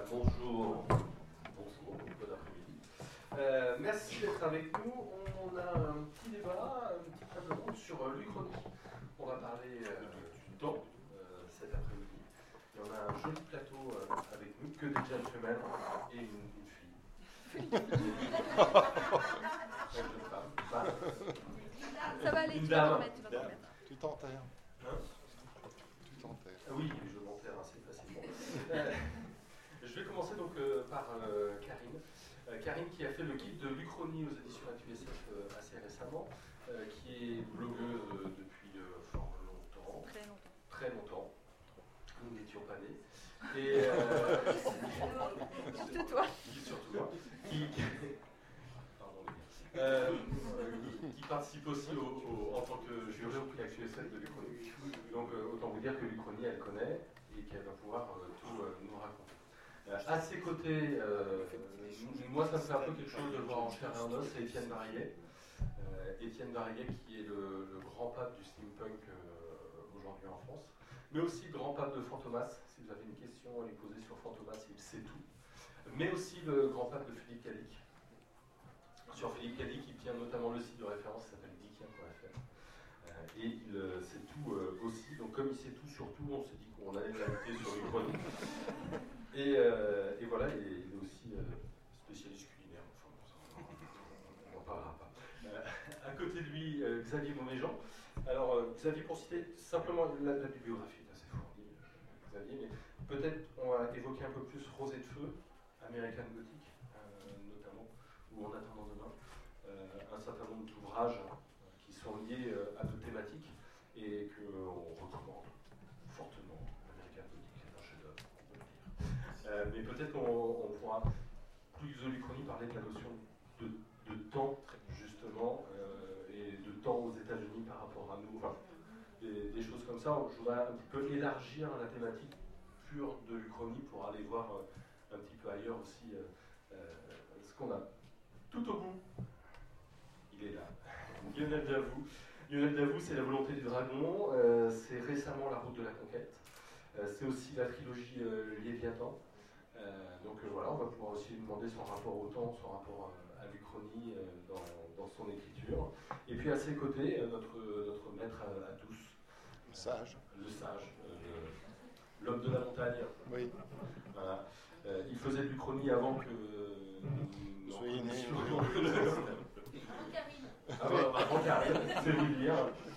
Bonjour, bonjour, bon après-midi. Merci d'être avec nous. On a un petit débat, une petite table ronde sur l'Uchronie. On va parler du temps cet après-midi. Et on a un joli plateau avec nous, que des gentlemen et une fille. Une jeune femme. Ça va aller, une tu vas dame. t'en remettre, tu vas t'en remettre. Tu t'enterres. Hein? Tu t'enterres. Oui, je m'enterre assez facilement. Je vais commencer donc par Karine. Karine qui a fait le guide de l'Uchronie aux éditions ATUSF assez récemment, qui est blogueuse depuis fort longtemps. Très longtemps. Très longtemps. Nous n'étions pas nés. Et Surtout toi. surtout moi. Pardon, qui participe aussi en tant que juré au prix ATUSF de l'Uchronie. Donc autant vous dire que l'Uchronie elle connaît et qu'elle va pouvoir tout nous raconter. À ses côtés, moi ça me fait un peu quelque chose de voir en chair et en os, c'est Étienne Barillet. Étienne Barillet qui est le grand pape du steampunk aujourd'hui en France, mais aussi le grand pape de Fantomas. Si vous avez une question à lui poser sur Fantomas, il sait tout. Mais aussi le grand pape de Philippe Cadic. Sur Philippe Cadic, il tient notamment le site de référence qui s'appelle dickien.fr. Et il sait tout aussi. Donc comme il sait tout sur tout, on s'est dit qu'on allait l'inviter sur l'Uchronie. Et voilà, il est aussi spécialiste culinaire. Enfin, on n'en parlera pas. À côté de lui, Xavier Mauméjean. Alors, Xavier, pour citer simplement la bibliographie est assez fournie, Xavier, mais peut-être on va évoquer un peu plus Rosée de Feu, American Gothic, notamment, ou En attendant demain, un certain nombre d'ouvrages qui sont liés à nos thématiques et qu'on recommande fortement. American Gothic, c'est un chef-d'œuvre, on peut le dire. Mais peut-être qu'on pourra, plus que de l'Uchronie, parler de la notion de temps, justement, et de temps aux États-Unis par rapport à nous, enfin, des choses comme ça. Je voudrais un petit peu élargir la thématique pure de l'Uchronie pour aller voir un petit peu ailleurs aussi ce qu'on a. Tout au bout, il est là, Lionel Davout. Lionel Davout, c'est La volonté du dragon, c'est récemment La route de la conquête, c'est aussi la trilogie Léviathan. Donc voilà, on va pouvoir aussi lui demander son rapport au temps, son rapport à l'Uchronie dans son écriture. Et puis à ses côtés, notre maître à tous. Le sage. Le sage, l'homme de la montagne. Oui. Voilà. Il faisait de l'Uchronie avant que nous soyez né. Avant Karine, c'est vous dire.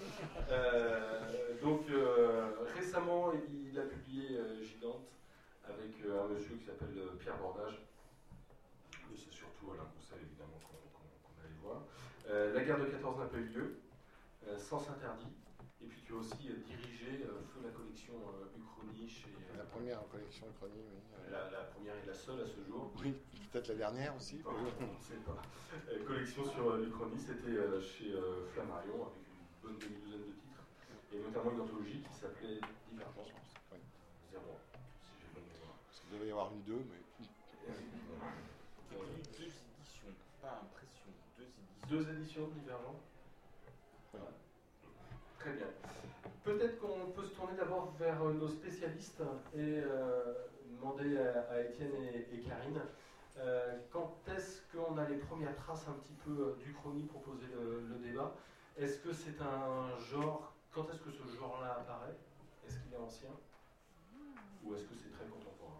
Donc récemment, il a publié Gigante avec un monsieur qui s'appelle Pierre Bordage. Mais c'est surtout Alain Roussel, évidemment, qu'on allait voir. La guerre de 14 n'a pas eu lieu, Sens interdit. Et puis tu as aussi dirigé Feu la collection Uchronie chez... La première collection Uchronie, oui. La première et la seule à ce jour. Oui, peut-être la dernière aussi. On ne sait pas. Collection sur l'Uchronie, c'était chez Flammarion, avec une bonne demi-douzaine de titres. Et notamment une anthologie qui s'appelait Divergence. Oui. 01, si j'ai bonne mémoire. Il devait y avoir une 2, mais... Deux éditions, pas impression, deux éditions. Deux éditions Divergent. Voilà. Très bien. Peut-être qu'on peut se tourner d'abord vers nos spécialistes et demander à Étienne et Karine quand est-ce qu'on a les premières traces un petit peu d'Uchronie pour poser le débat. Est-ce que c'est un genre, quand est-ce que ce genre-là apparaît? Est-ce qu'il est ancien? Ou est-ce que c'est très contemporain?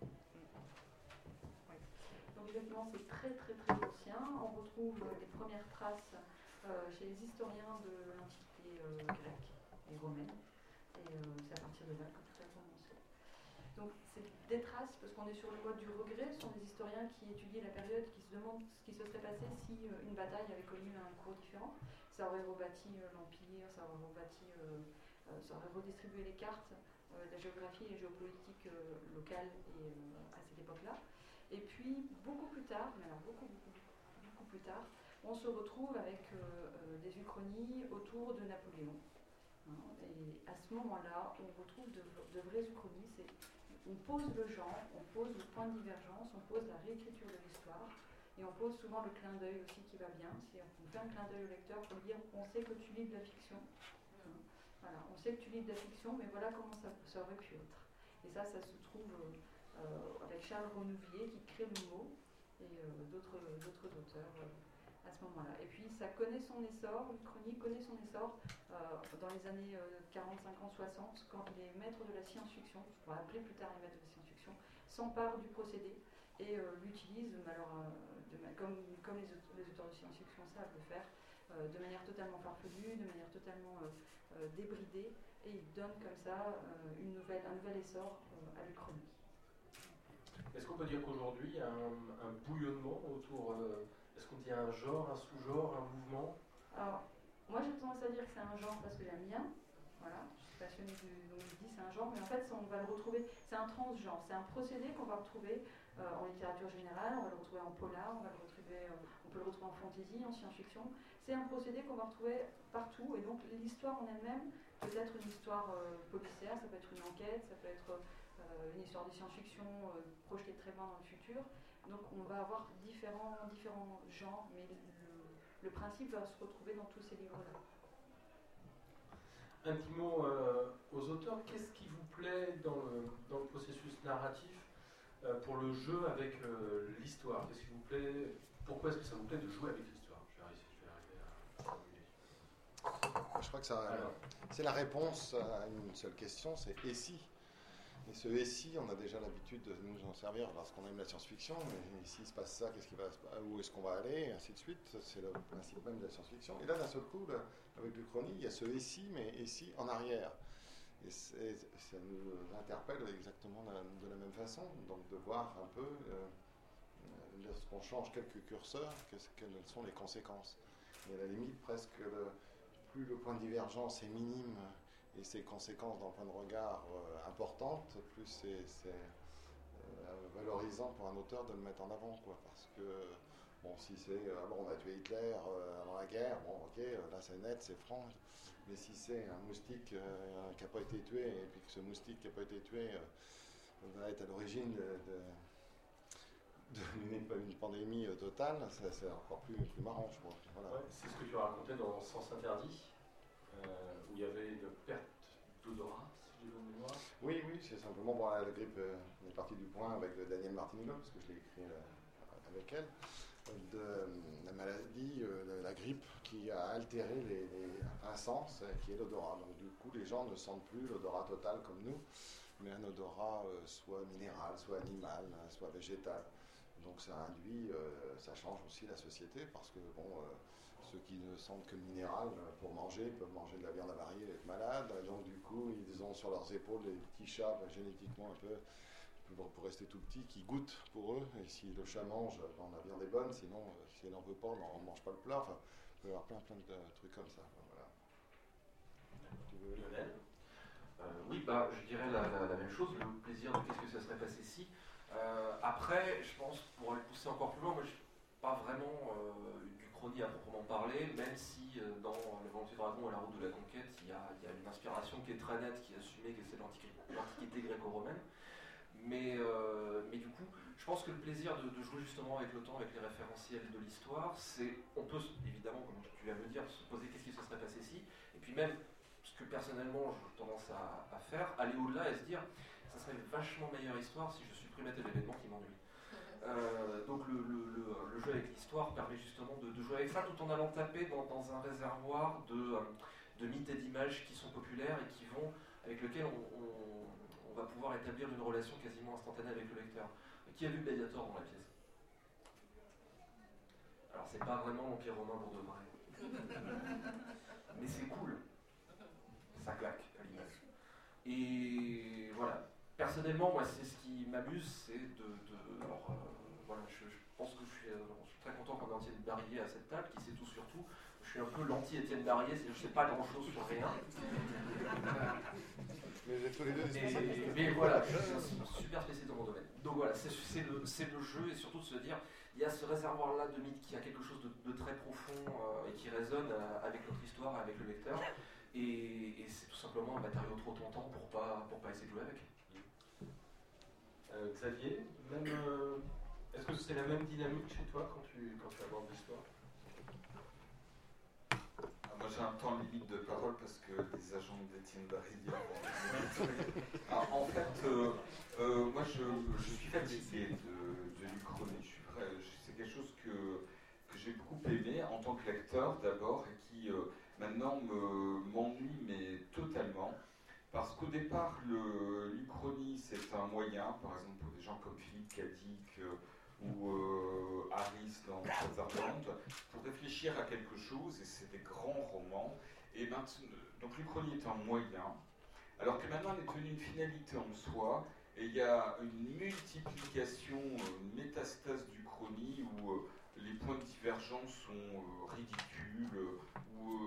Donc exactement, c'est très ancien. On retrouve des premières traces chez les historiens de l'Antiquité grecque et romaine. Et c'est à partir de là que tout a commencé. Donc c'est des traces, parce qu'on est sur le mode du regret, ce sont des historiens qui étudient la période, qui se demandent ce qui se serait passé si une bataille avait connu un cours différent. Ça aurait rebâti l'Empire, ça aurait redistribué les cartes, la géographie et la géopolitique locale et, à cette époque-là. Et puis, beaucoup plus tard, mais alors beaucoup plus tard, on se retrouve avec des uchronies autour de Napoléon. Et à ce moment-là, on retrouve de vraies uchronies. On pose le genre, on pose le point de divergence, on pose la réécriture de l'histoire, et on pose souvent le clin d'œil aussi qui va bien. On fait un clin d'œil au lecteur pour lui dire on sait que tu lis de la fiction. Voilà, on sait que tu lis de la fiction, mais voilà comment ça aurait pu être. Et ça se trouve avec Charles Renouvier qui crée le mot et d'autres auteurs à ce moment-là. Et puis ça connaît son essor, l'Uchronie connaît son essor dans les années 40, 50, 60, quand les maîtres de la science-fiction, on va appeler plus tard les maîtres de la science-fiction, s'emparent du procédé et l'utilisent, comme les auteurs de science-fiction savent le faire, de manière totalement farfelue, de manière totalement débridée, et ils donnent comme ça un nouvel essor à l'Uchronie. Est-ce qu'on peut dire qu'aujourd'hui, il y a un bouillonnement autour... est-ce qu'on dit un genre, un sous-genre, un mouvement? Alors, moi j'ai tendance à dire que c'est un genre parce que j'aime bien. Voilà, je suis passionnée donc je dis c'est un genre, mais en fait on va le retrouver, c'est un transgenre, c'est un procédé qu'on va retrouver en littérature générale, on va le retrouver en polar, on peut le retrouver en fantasy, en science-fiction. C'est un procédé qu'on va retrouver partout, et donc l'histoire en elle-même peut être une histoire policière, ça peut être une enquête, ça peut être une histoire de science-fiction projetée très loin dans le futur. Donc on va avoir différents genres, mais le principe va se retrouver dans tous ces livres-là. Un petit mot aux auteurs. Qu'est-ce qui vous plaît dans le processus narratif pour le jeu avec l'histoire? Qu'est-ce qui vous plaît? Pourquoi est-ce que ça vous plaît de jouer avec l'histoire? Je vais arriver à formuler. Je crois que c'est la réponse à une seule question, c'est « et si ?» Et ce « et si », on a déjà l'habitude de nous en servir parce qu'on aime la science-fiction, mais s'il se passe ça, où est-ce qu'on va aller, et ainsi de suite. C'est le principe même de la science-fiction. Et là, d'un seul coup, là, avec l'Uchronie, il y a ce « et si », mais « et si » en arrière. Et ça nous interpelle exactement de la même façon, donc de voir un peu, lorsqu'on change quelques curseurs, quelles sont les conséquences. Et à la limite, presque, plus le point de divergence est minime, et ses conséquences dans le point de regard importantes, plus c'est valorisant pour un auteur de le mettre en avant, quoi, parce que bon, si c'est on a tué Hitler avant la guerre, bon ok, là c'est net, c'est franc, mais si c'est un moustique qui n'a pas été tué, et puis que ce moustique qui n'a pas été tué va être à l'origine d'une pandémie totale, c'est encore plus marrant, je crois. Voilà. Ouais, c'est ce que tu as raconté dans Sens Interdit, où il y avait une perte d'odorat, si j'ai bonne mémoire. Oui, c'est simplement bon, la grippe, on est parti du point avec Daniel Martinello, parce que je l'ai écrit avec elle, de la maladie, la grippe qui a altéré un sens, qui est l'odorat. Donc du coup, les gens ne sentent plus l'odorat total comme nous, mais un odorat soit minéral, soit animal, soit végétal. Donc ça induit, ça change aussi la société, parce que bon... ceux qui ne sentent que minéral pour manger peuvent manger de la viande avariée et être malades. Donc du coup, ils ont sur leurs épaules des petits chats génétiquement un peu pour rester tout petits qui goûtent pour eux. Et si le chat mange, la viande est bonne. Sinon, si elle n'en veut pas, on ne mange pas le plat. Enfin, il peut y avoir plein de trucs comme ça. Voilà. Tu veux, Lionel? Oui, je dirais la même chose. Le plaisir de qu'est-ce que ça serait passé si. Après, je pense, pour aller pousser encore plus loin, moi je suis pas vraiment d'Uchronie à proprement parler, même si dans Le Volonté Dragon et La Route de la Conquête, il y a une inspiration qui est très nette, qui est assumée, qui est celle de l'Antiquité gréco-romaine. Mais du coup, je pense que le plaisir de jouer justement avec le temps, avec les référentiels de l'histoire, c'est, on peut évidemment, comme tu viens de le dire, se poser qu'est-ce qui se serait passé si, et puis même, ce que personnellement j'ai tendance à faire, aller au-delà et se dire, ça serait une vachement meilleure histoire si je supprimais tel événement qui m'ennuie. Donc le jeu avec l'histoire permet justement de jouer avec ça tout en allant taper dans un réservoir de mythes et d'images qui sont populaires et avec lesquels on va pouvoir établir une relation quasiment instantanée avec le lecteur. Qui a vu Gladiator dans la pièce? Alors c'est pas vraiment l'Empire romain pour de vrai. Mais c'est cool. Ça claque à l'image. Et voilà. Personnellement, moi, c'est ce qui m'amuse, c'est voilà, je pense que je suis très content qu'on ait Étienne Barrier à cette table, qui sait tout sur tout. Je suis un peu l'anti-Étienne Barrier, c'est que je ne sais pas grand-chose sur rien. Mais vous êtes tous les deux des spécialistes. Mais voilà, je suis un super spécialiste dans mon domaine. Donc voilà, c'est le jeu, et surtout de se dire, il y a ce réservoir-là de mythes qui a quelque chose de très profond et qui résonne avec notre histoire, avec le lecteur. Et c'est tout simplement un matériau trop tentant pour pas essayer de jouer avec. Xavier, est-ce que c'est la même dynamique chez toi quand tu abordes l'histoire? Moi j'ai un temps limite de parole parce que les agents d'Étienne Barillier vont en fait, moi je suis fatigué de l'Uchronie. C'est quelque chose que j'ai beaucoup aimé en tant que lecteur d'abord et qui maintenant m'ennuie mais totalement. Parce qu'au départ, l'Uchronie c'est un moyen, par exemple pour des gens comme Philippe Cadic ou Harris dans Sutherland, pour réfléchir à quelque chose, et c'est des grands romans. Et maintenant, donc l'Uchronie est un moyen, alors que maintenant elle est devenue une finalité en soi, et il y a une multiplication, une métastase d'Uchronie où les points de divergence sont ridicules, où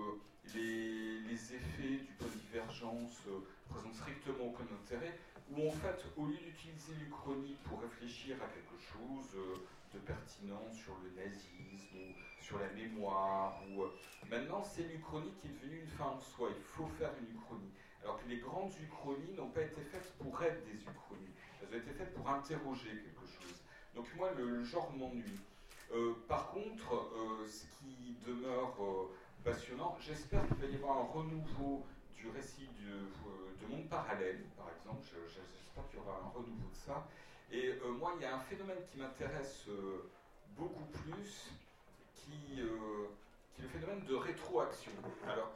les effets du point de divergence présentent strictement aucun intérêt, où en fait, au lieu d'utiliser l'Uchronie pour réfléchir à quelque chose de pertinent sur le nazisme ou sur la mémoire, maintenant c'est l'Uchronie qui est devenue une fin en soi, il faut faire une Uchronie. Alors que les grandes Uchronies n'ont pas été faites pour être des Uchronies, elles ont été faites pour interroger quelque chose. Donc moi, le genre m'ennuie. Par contre, ce qui demeure passionnant, j'espère qu'il va y avoir un renouveau du récit de Monde Parallèle, par exemple. J'espère qu'il y aura un renouveau de ça. Et moi, il y a un phénomène qui m'intéresse beaucoup plus, qui est le phénomène de rétroaction. Alors,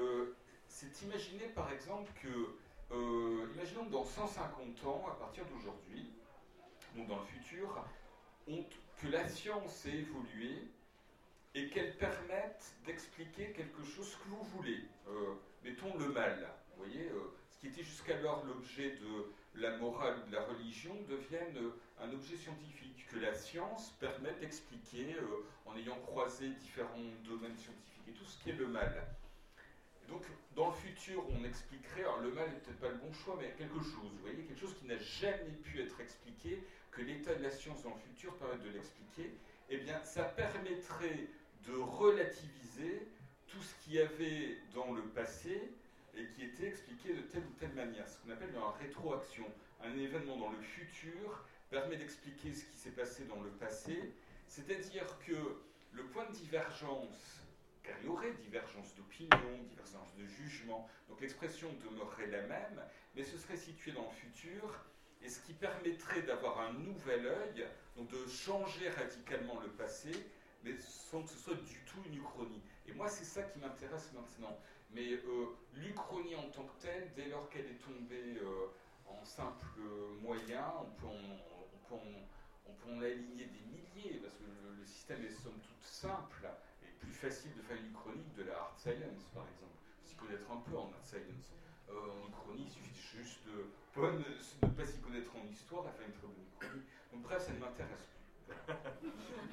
c'est imaginer, par exemple, imaginons que dans 150 ans, à partir d'aujourd'hui, donc dans le futur, que la science ait évolué et qu'elle permette d'expliquer quelque chose que vous voulez. Mettons le mal. Vous voyez, ce qui était jusqu'alors l'objet de la morale ou de la religion devienne un objet scientifique, que la science permette d'expliquer en ayant croisé différents domaines scientifiques et tout ce qui est le mal. Et donc, dans le futur, on expliquerait, alors le mal n'est peut-être pas le bon choix, mais quelque chose, vous voyez, quelque chose qui n'a jamais pu être expliqué, que l'état de la science dans le futur permette de l'expliquer, eh bien, ça permettrait de relativiser tout ce qu'il y avait dans le passé et qui était expliqué de telle ou telle manière, ce qu'on appelle une rétroaction. Un événement dans le futur permet d'expliquer ce qui s'est passé dans le passé, c'est-à-dire que le point de divergence, car il y aurait divergence d'opinion, divergence de jugement, donc l'expression demeurerait la même, mais ce serait situé dans le futur, et ce qui permettrait d'avoir un nouvel œil, donc de changer radicalement le passé, mais sans que ce soit du tout une uchronie. Et moi, c'est ça qui m'intéresse maintenant. Mais l'Uchronie en tant que telle, dès lors qu'elle est tombée en simple moyen, on peut en aligner des milliers, parce que le système est somme toute simple, et plus facile de faire une Uchronie que de la hard science, par exemple. S'y connaître un peu en hard science. En Uchronie, il suffit juste de ne pas s'y connaître en histoire et faire une très bonne Uchronie. Donc bref, ça ne m'intéresse plus.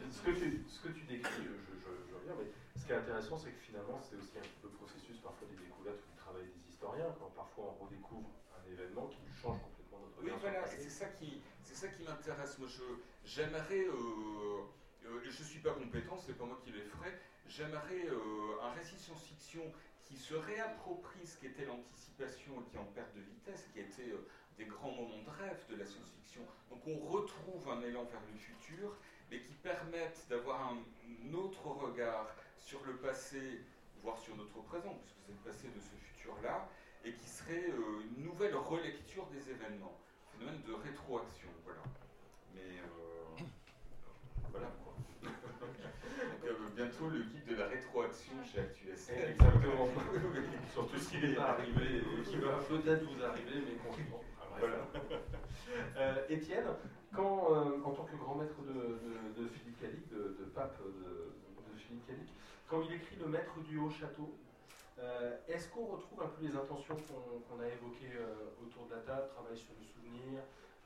Ce que tu décris, je reviens, mais ce qui est intéressant, c'est que finalement, c'est aussi un petit peu le processus parfois des découvertes ou du travail des historiens, quand parfois on redécouvre un événement qui change complètement notre regard. Oui, voilà, c'est ça qui m'intéresse. Moi, j'aimerais, je ne suis pas compétent, c'est pas moi qui les ferai, j'aimerais un récit science-fiction qui se réapproprie ce qu'était l'anticipation et qui est en perte de vitesse, qui était des grands moments de rêve de la science-fiction. Donc on retrouve un élan vers le futur, mais qui permettent d'avoir un autre regard sur le passé, voire sur notre présent, puisque c'est le passé de ce futur-là, et qui serait une nouvelle relecture des événements. Phénomène de rétroaction, voilà. Mais voilà quoi. Donc, bientôt le guide de la rétroaction chez ActuSC. Exactement. Surtout ce qui n'est pas arrivé, qui va peut-être vous arriver, mais qu'on comprend. Voilà. Étienne, quand, en tant que grand maître de Philippe Cadic, de pape de Philippe Cadic, quand il écrit Le Maître du Haut Château, est-ce qu'on retrouve un peu les intentions qu'on a évoquées autour de la table, travail sur le souvenir,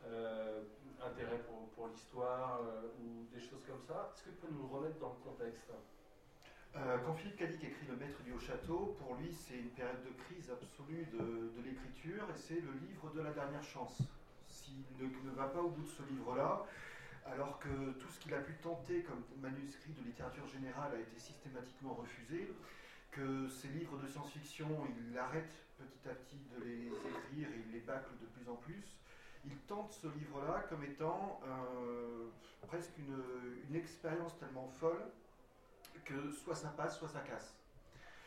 intérêt pour l'histoire ou des choses comme ça? Est-ce que tu peux nous remettre dans le contexte? Quand Philippe Cadic écrit Le Maître du Haut Château, pour lui c'est une période de crise absolue de l'écriture et c'est le livre de la dernière chance. S'il ne va pas au bout de ce livre-là, alors que tout ce qu'il a pu tenter comme manuscrit de littérature générale a été systématiquement refusé, que ses livres de science-fiction, il arrête petit à petit de les écrire et il les bâcle de plus en plus, il tente ce livre-là comme étant presque une expérience tellement folle que soit ça passe, soit ça casse.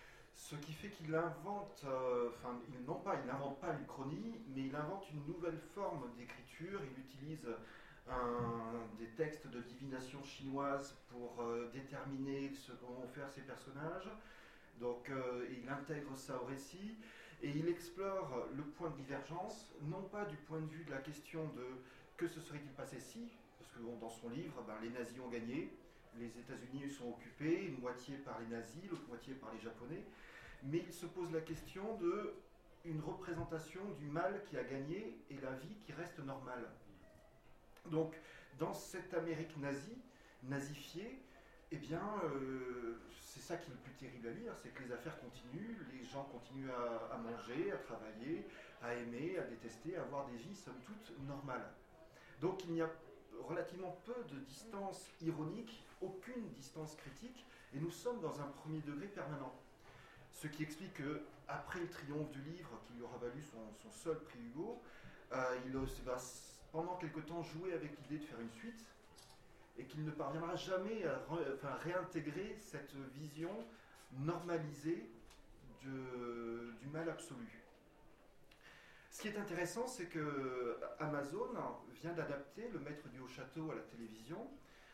Ce qui fait qu'il invente, il n'invente pas l'Uchronie, mais il invente une nouvelle forme d'écriture. Il utilise des textes de divination chinoise pour déterminer ce que vont faire ces personnages. Donc il intègre ça au récit et il explore le point de divergence, non pas du point de vue de la question de que se serait-il passé si, parce que dans son livre, les nazis ont gagné, les États-Unis sont occupés, une moitié par les nazis, l'autre moitié par les Japonais, mais il se pose la question de une représentation du mal qui a gagné et la vie qui reste normale. Donc, dans cette Amérique nazifiée, eh bien, c'est ça qui est le plus terrible à lire, c'est que les affaires continuent, les gens continuent à manger, à travailler, à aimer, à détester, à avoir des vies, somme toute, normales. Donc, il n'y a relativement peu de distance ironique, aucune distance critique, et nous sommes dans un premier degré permanent. Ce qui explique qu'après le triomphe du livre, qui lui aura valu son seul prix Hugo, il va pendant quelque temps jouer avec l'idée de faire une suite, et qu'il ne parviendra jamais à réintégrer cette vision normalisée du mal absolu. Ce qui est intéressant, c'est que Amazon vient d'adapter Le Maître du Haut-Château à la télévision.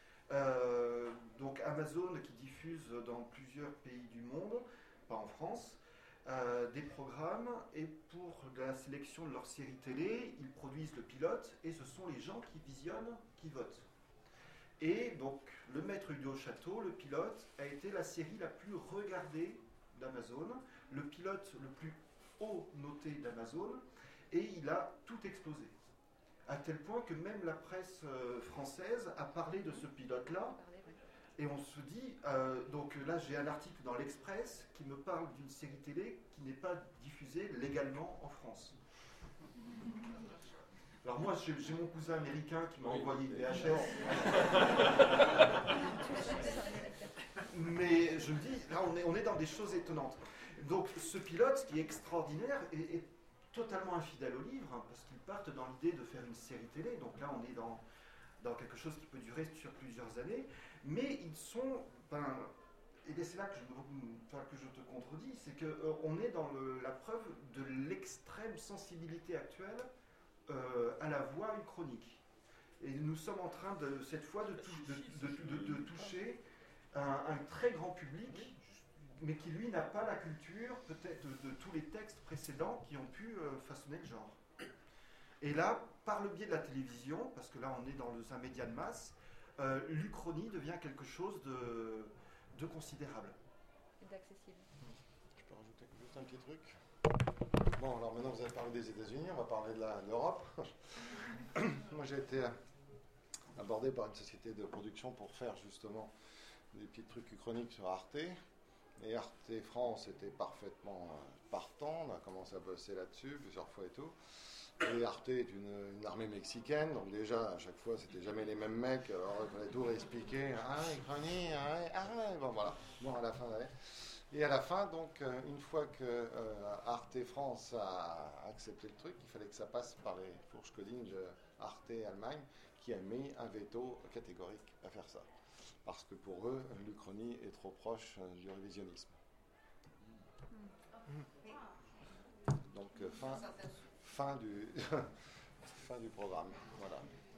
Donc Amazon qui diffuse dans plusieurs pays du monde, pas en France, des programmes, et pour la sélection de leur série télé, ils produisent le pilote, et ce sont les gens qui visionnent, qui votent. Et donc, Le Maître du Haut-Château, le pilote, a été la série la plus regardée d'Amazon, le pilote le plus haut noté d'Amazon, et il a tout explosé. À tel point que même la presse française a parlé de ce pilote-là, et on se dit, donc là j'ai un article dans l'Express qui me parle d'une série télé qui n'est pas diffusée légalement en France. Alors moi, j'ai mon cousin américain qui m'a envoyé une VHS. Mais je me dis, là on est dans des choses étonnantes. Donc ce pilote, qui est extraordinaire, est totalement infidèle au livre, parce qu'ils partent dans l'idée de faire une série télé. Donc là on est dans quelque chose qui peut durer sur plusieurs années. Mais ils sont... et c'est là que je te contredis, c'est qu'on est dans la preuve de l'extrême sensibilité actuelle à la voix uchronique. Et nous sommes en train, cette fois, de toucher un très grand public, mais qui, lui, n'a pas la culture, peut-être, de tous les textes précédents qui ont pu façonner le genre. Et là, par le biais de la télévision, parce que là, on est dans un média de masse, l'Uchronie devient quelque chose de considérable. Et d'accessible. Je peux rajouter juste un petit truc ? Bon, alors maintenant vous avez parlé des États-Unis, on va parler de l'Europe. Moi j'ai été abordé par une société de production pour faire justement des petits trucs uchroniques sur Arte. Et Arte France était parfaitement partant, on a commencé à bosser là-dessus plusieurs fois et tout. Et Arte est une armée mexicaine, donc déjà à chaque fois c'était jamais les mêmes mecs, alors il fallait tout réexpliquer. Uchronie, bon voilà, bon à la fin d'aller. Et à la fin, donc, une fois que Arte France a accepté le truc, il fallait que ça passe par les fourches coding Arte Allemagne, qui a mis un veto catégorique à faire ça. Parce que pour eux, l'Uchronie est trop proche du révisionnisme. Donc, fin du programme. Voilà.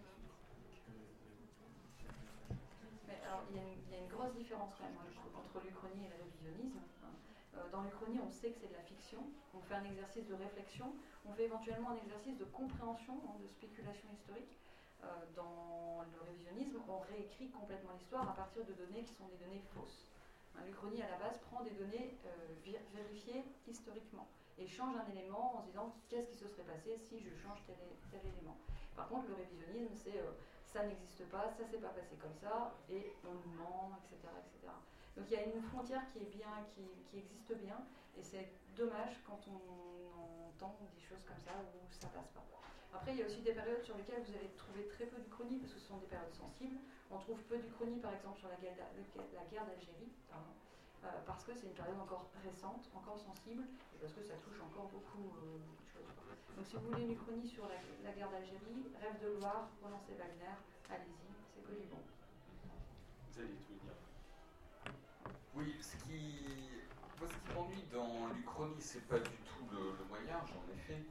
Alors, il y a une grosse différence quand même entre l'Uchronie et le révisionnisme. Dans l'Uchronie, on sait que c'est de la fiction, on fait un exercice de réflexion, on fait éventuellement un exercice de compréhension, de spéculation historique. Dans le révisionnisme, on réécrit complètement l'histoire à partir de données qui sont des données fausses. L'Uchronie, à la base, prend des données vérifiées historiquement et change un élément en se disant qu'est-ce qui se serait passé si je change tel élément. Par contre, le révisionnisme, c'est ça n'existe pas, ça s'est pas passé comme ça, et on nous ment, etc., etc. Donc il y a une frontière qui est bien, qui existe bien, et c'est dommage quand on entend des choses comme ça où ça passe pas. Après, il y a aussi des périodes sur lesquelles vous allez trouver très peu d'Uchronie, parce que ce sont des périodes sensibles. On trouve peu d'Uchronie, par exemple, sur la guerre d'Algérie, parce que c'est une période encore récente, encore sensible, et parce que ça touche encore beaucoup de choses. Donc si vous voulez une Uchronie sur la guerre d'Algérie, Rêve de gloire, relancez Wagner, allez-y, c'est que du bon. Vous allez tout dire. Oui, ce qui moi, ce qui m'ennuie dans l'Uchronie, c'est pas du tout le moyen, j'en ai fait.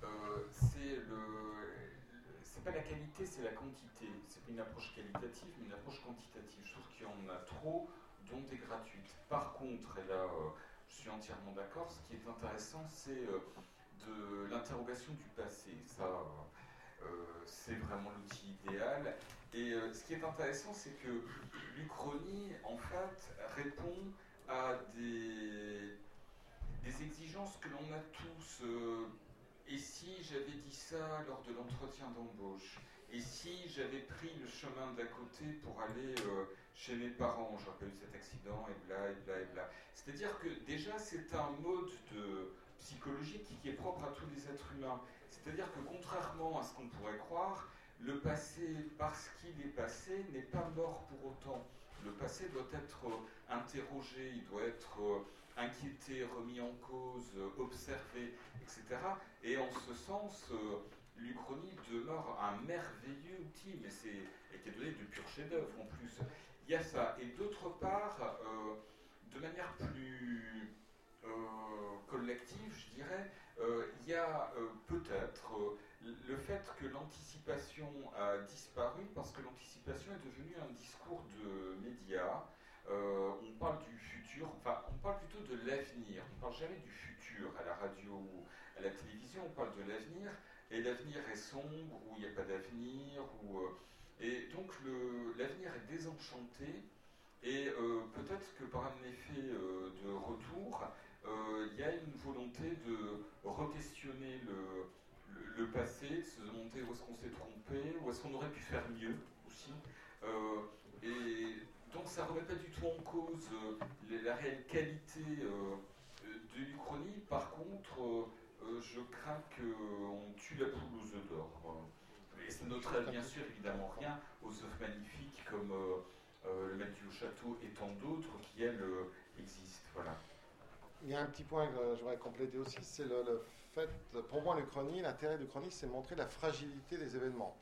C'est pas la qualité, c'est la quantité. C'est pas une approche qualitative, mais une approche quantitative. Je trouve qu'il y en a trop, dont des gratuites. Par contre, et là, je suis entièrement d'accord, ce qui est intéressant, c'est de l'interrogation du passé. Ça, c'est vraiment l'outil idéal. Et ce qui est intéressant, c'est que l'Uchronie, en fait, répond à des exigences que l'on a tous. Et si j'avais dit ça lors de l'entretien d'embauche? Et si j'avais pris le chemin d'à côté pour aller chez mes parents? J'aurais pas eu cet accident, et bla, et bla, et bla. C'est-à-dire que déjà, c'est un mode psychologique qui est propre à tous les êtres humains. C'est-à-dire que contrairement à ce qu'on pourrait croire, le passé, parce qu'il est passé, n'est pas mort pour autant. Le passé doit être interrogé, il doit être inquiété, remis en cause, observé, etc. Et en ce sens, l'Uchronie demeure un merveilleux outil, et qui est donné de pur chef-d'œuvre en plus. Il y a ça. Et d'autre part, de manière plus collective, je dirais, il y a peut-être le fait que l'anticipation a disparu, parce que l'anticipation est devenue un discours de médias. On parle du futur, enfin on parle plutôt de l'avenir, on ne parle jamais du futur à la radio ou à la télévision, on parle de l'avenir, et l'avenir est sombre, ou il n'y a pas d'avenir, et donc l'avenir est désenchanté, et peut-être que par un effet de retour, il y a une volonté de re-questionner le passé, de se demander où est-ce qu'on s'est trompé, où est-ce qu'on aurait pu faire mieux aussi, et donc ça ne remet pas du tout en cause la réelle qualité de l'Uchronie. Par contre, je crains qu'on tue la poule aux œufs d'or. Et ça n'ôterait bien sûr évidemment rien aux œuvres magnifiques comme le Maître du Château et tant d'autres qui, elles, existent. Voilà. Il y a un petit point que je voudrais compléter aussi, c'est le fait, pour moi l'Uchronie, l'intérêt de l'Uchronie, c'est de montrer la fragilité des événements.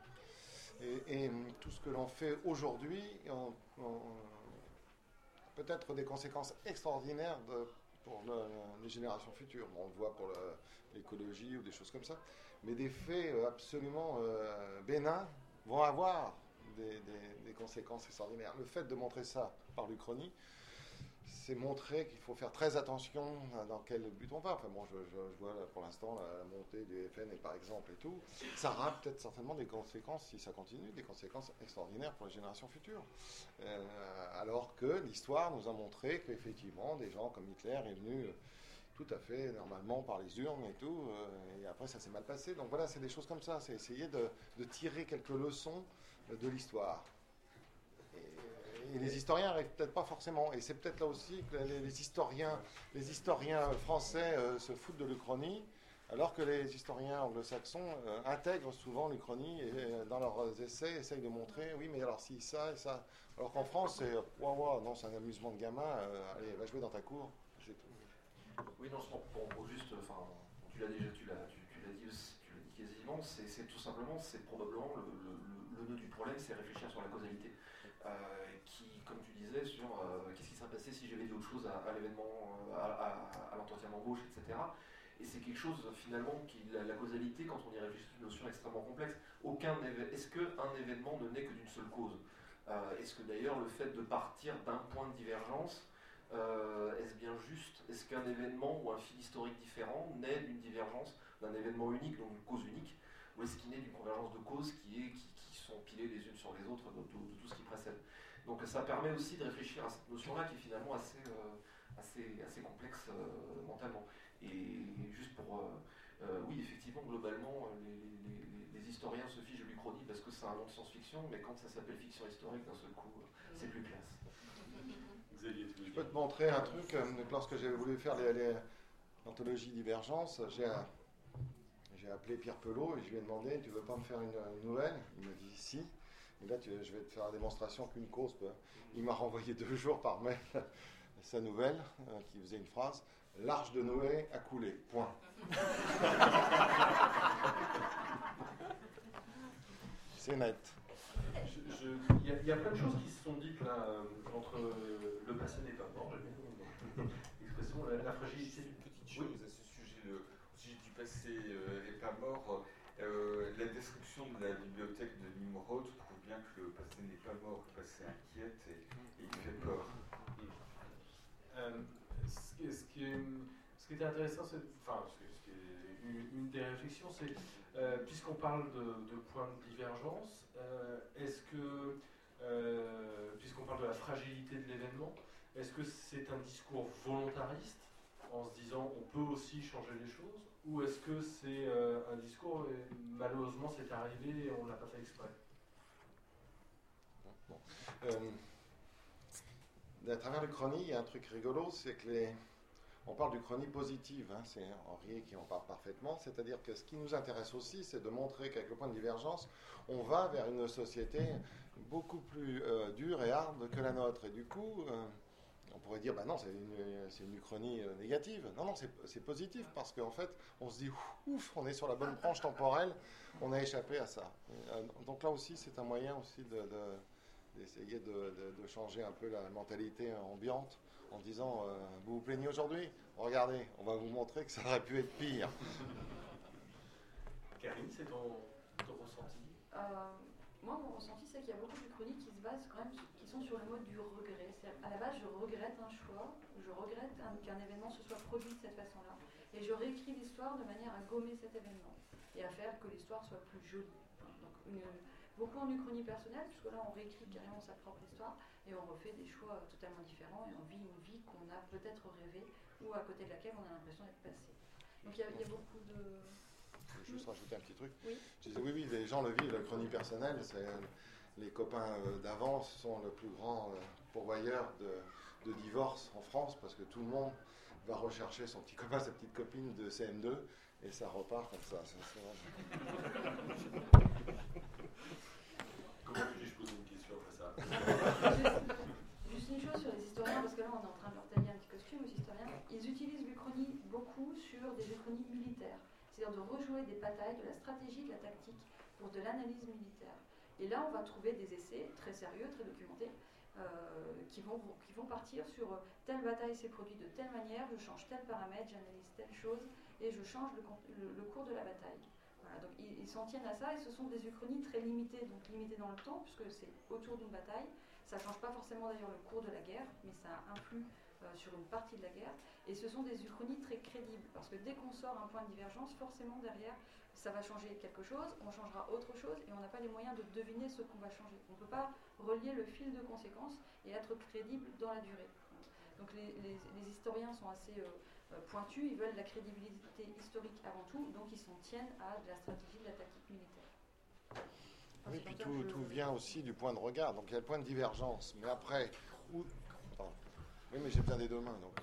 Et tout ce que l'on fait aujourd'hui peut-être des conséquences extraordinaires pour les générations futures. Bon, on le voit pour l'écologie ou des choses comme ça. Mais des faits absolument bénins vont avoir des conséquences extraordinaires. Le fait de montrer ça par l'Uchronie, c'est montrer qu'il faut faire très attention dans quel but on va. Enfin bon, je vois là, pour l'instant la montée du FN par exemple et tout. Ça aura peut-être certainement des conséquences, si ça continue, des conséquences extraordinaires pour les générations futures. Alors que l'histoire nous a montré qu'effectivement, des gens comme Hitler est venu tout à fait normalement par les urnes et tout, et après ça s'est mal passé. Donc voilà, c'est des choses comme ça. C'est essayer de tirer quelques leçons de l'histoire. Et les historiens n'arrivent peut-être pas forcément. Et c'est peut-être là aussi que les historiens français se foutent de l'Uchronie, alors que les historiens anglo-saxons intègrent souvent l'Uchronie et dans leurs essais essayent de montrer, oui, mais alors si, ça et ça. Alors qu'en France, c'est, non, c'est un amusement de gamin, allez, va jouer dans ta cour, c'est tout. Oui, non, pour juste, enfin, tu l'as dit quasiment, c'est tout simplement, c'est probablement le nœud du problème, c'est réfléchir sur la causalité. Qui, comme tu disais, sur qu'est-ce qui serait passé si j'avais dit autre chose à l'événement, à l'entretien d'embauche, etc. Et c'est quelque chose, finalement, la causalité, quand on y réfléchit, c'est une notion extrêmement complexe. Est-ce qu'un événement ne naît que d'une seule cause? Est-ce que d'ailleurs le fait de partir d'un point de divergence, est-ce bien juste? Est-ce qu'un événement ou un fil historique différent naît d'une divergence, d'un événement unique, donc d'une cause unique? Ou est-ce qu'il naît d'une convergence de causes qui sont pilées les unes sur les autres de tout ce qui précède? Donc ça permet aussi de réfléchir à cette notion-là qui est finalement assez complexe mentalement. Et juste pour... oui, effectivement, globalement, les historiens se fichent de l'Uchronie parce que c'est un nom de science-fiction, mais quand ça s'appelle fiction historique, d'un seul coup, c'est plus classe. Je peux te montrer un truc. Lorsque j'ai voulu faire l'anthologie Divergence, j'ai appelé Pierre Pelot et je lui ai demandé, tu veux pas me faire une nouvelle? Il m'a dit si. Et là, je vais te faire la démonstration qu'une cause peut... Il m'a renvoyé 2 jours par mail sa nouvelle, qui faisait une phrase, l'arche de Noé a coulé, point. C'est net. Il y a plein de choses qui se sont dites là, entre le passé n'est pas mort, j'aime bien l'expression, la fragilité. Une petite chose à ce sujet, le sujet du passé n'est pas mort. La description de la bibliothèque de Nimrod prouve bien que le passé n'est pas mort, le passé inquiète et il fait peur. Ce qui était intéressant, c'est, enfin, une des réflexions, c'est, puisqu'on parle de points de divergence, est-ce que, puisqu'on parle de la fragilité de l'événement, est-ce que c'est un discours volontariste, en se disant on peut aussi changer les choses, ou est-ce que c'est un discours, malheureusement c'est arrivé et on ne l'a pas fait exprès? Bon. À travers l'Uchronie, il y a un truc rigolo, c'est que on parle d'Uchronie positive, hein, c'est Henri qui en parle parfaitement, c'est-à-dire que ce qui nous intéresse aussi, c'est de montrer qu'avec le point de divergence, on va vers une société beaucoup plus dure et hard que la nôtre. Et du coup, on pourrait dire, bah non, c'est une Uchronie négative. Non, non, c'est positif, parce qu'en fait, on se dit, ouf, on est sur la bonne branche temporelle, on a échappé à ça. Donc là aussi, c'est un moyen aussi d'essayer de changer un peu la mentalité ambiante en disant vous vous plaignez aujourd'hui, regardez, on va vous montrer que ça aurait pu être pire. Karine, c'est ton ressenti? Moi, mon ressenti, c'est qu'il y a beaucoup de chroniques qui se basent quand même, qui sont sur le mode du regret. À la base, je regrette un choix, je regrette qu'un événement se soit produit de cette façon-là, et je réécris l'histoire de manière à gommer cet événement et à faire que l'histoire soit plus jolie. Donc, beaucoup en uchronie personnelle, puisque là, on réécrit carrément sa propre histoire et on refait des choix totalement différents et on vit une vie qu'on a peut-être rêvée ou à côté de laquelle on a l'impression d'être passé. Donc, il y a beaucoup de... Je veux juste rajouter un petit truc. Oui. Je disais, oui, les gens le vivent, la chronie personnelle, les copains d'avant sont le plus grand pourvoyeur de divorce en France, parce que tout le monde va rechercher son petit copain, sa petite copine de CM2, et ça repart comme ça. Comment puis-je poser une question après ça? Juste une chose sur les historiens, parce que là on est en train de leur tailler un petit costume aux historiens. Ils utilisent l'Uchronie beaucoup sur des uchronies militaires, c'est-à-dire de rejouer des batailles, de la stratégie, de la tactique, pour de l'analyse militaire. Et là on va trouver des essais très sérieux, très documentés, qui vont partir sur telle bataille s'est produite de telle manière, je change tel paramètre, j'analyse telle chose, et je change le cours de la bataille. Voilà, donc ils s'en tiennent à ça, et ce sont des uchronies très limitées, donc limitées dans le temps, puisque c'est autour d'une bataille. Ça ne change pas forcément d'ailleurs le cours de la guerre, mais ça influe sur une partie de la guerre. Et ce sont des uchronies très crédibles, parce que dès qu'on sort un point de divergence, forcément derrière, ça va changer quelque chose, on changera autre chose, et on n'a pas les moyens de deviner ce qu'on va changer. On ne peut pas relier le fil de conséquences et être crédible dans la durée. Donc les historiens sont assez pointus, ils veulent la crédibilité historique avant tout, donc ils s'en tiennent à de la stratégie, de la tactique militaire. Oui, puis tout vient aussi du point de regard. Donc il y a le point de divergence. Mais après, Pardon. Oui, mais j'ai besoin des deux mains. Donc,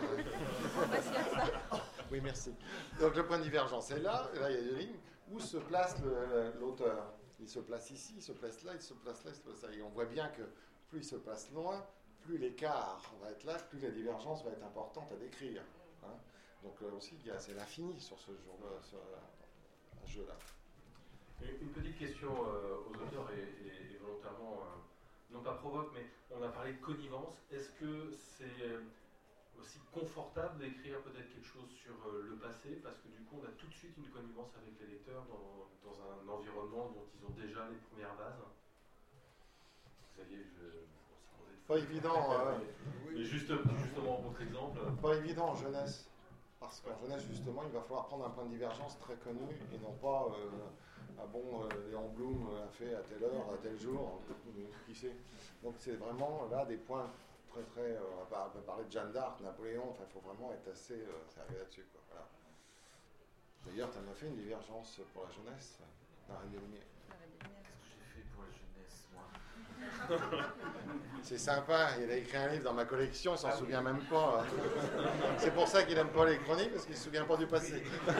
oui, merci. Donc le point de divergence est là. Et là, il y a des lignes. Où se place l'auteur? Il se place ici, il se place là, il se place là, il se place là. Et on voit bien que plus il se place loin, plus l'écart va être là, plus la divergence va être importante à décrire. Hein. Donc là aussi, c'est l'infini sur ce jeu-là. Une petite question aux auteurs et volontairement, non pas provoque, mais on a parlé de connivence. Est-ce que c'est aussi confortable d'écrire peut-être quelque chose sur le passé, parce que du coup on a tout de suite une connivence avec les lecteurs dans un environnement dont ils ont déjà les premières bases? Xavier, pas évident. Mais justement, autre exemple. Pas évident en jeunesse. Parce qu'en jeunesse, justement, il va falloir prendre un point de divergence très connu et non pas Léon Blum a fait à telle heure, à tel jour, qui sait. Donc c'est vraiment là des points très très. On va parler de Jeanne d'Arc, Napoléon, enfin il faut vraiment être assez sérieux là-dessus. Voilà. D'ailleurs, tu en as fait une divergence pour la jeunesse, la Reine des Lumières. Qu'est-ce que j'ai fait pour la jeunesse, moi? C'est sympa, il a écrit un livre dans ma collection, il s'en souvient même pas. C'est pour ça qu'il aime pas les chroniques, parce qu'il ne se souvient pas du passé.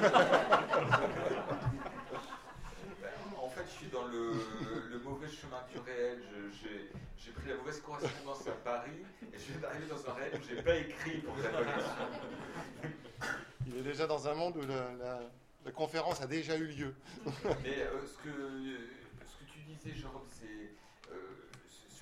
En fait, je suis dans le mauvais chemin du réel. J'ai pris la mauvaise correspondance à Paris, et je viens d'arriver dans un réel où je n'ai pas écrit pour la collection. Il est déjà dans un monde où la conférence a déjà eu lieu. Mais ce que tu disais, Jérôme, c'est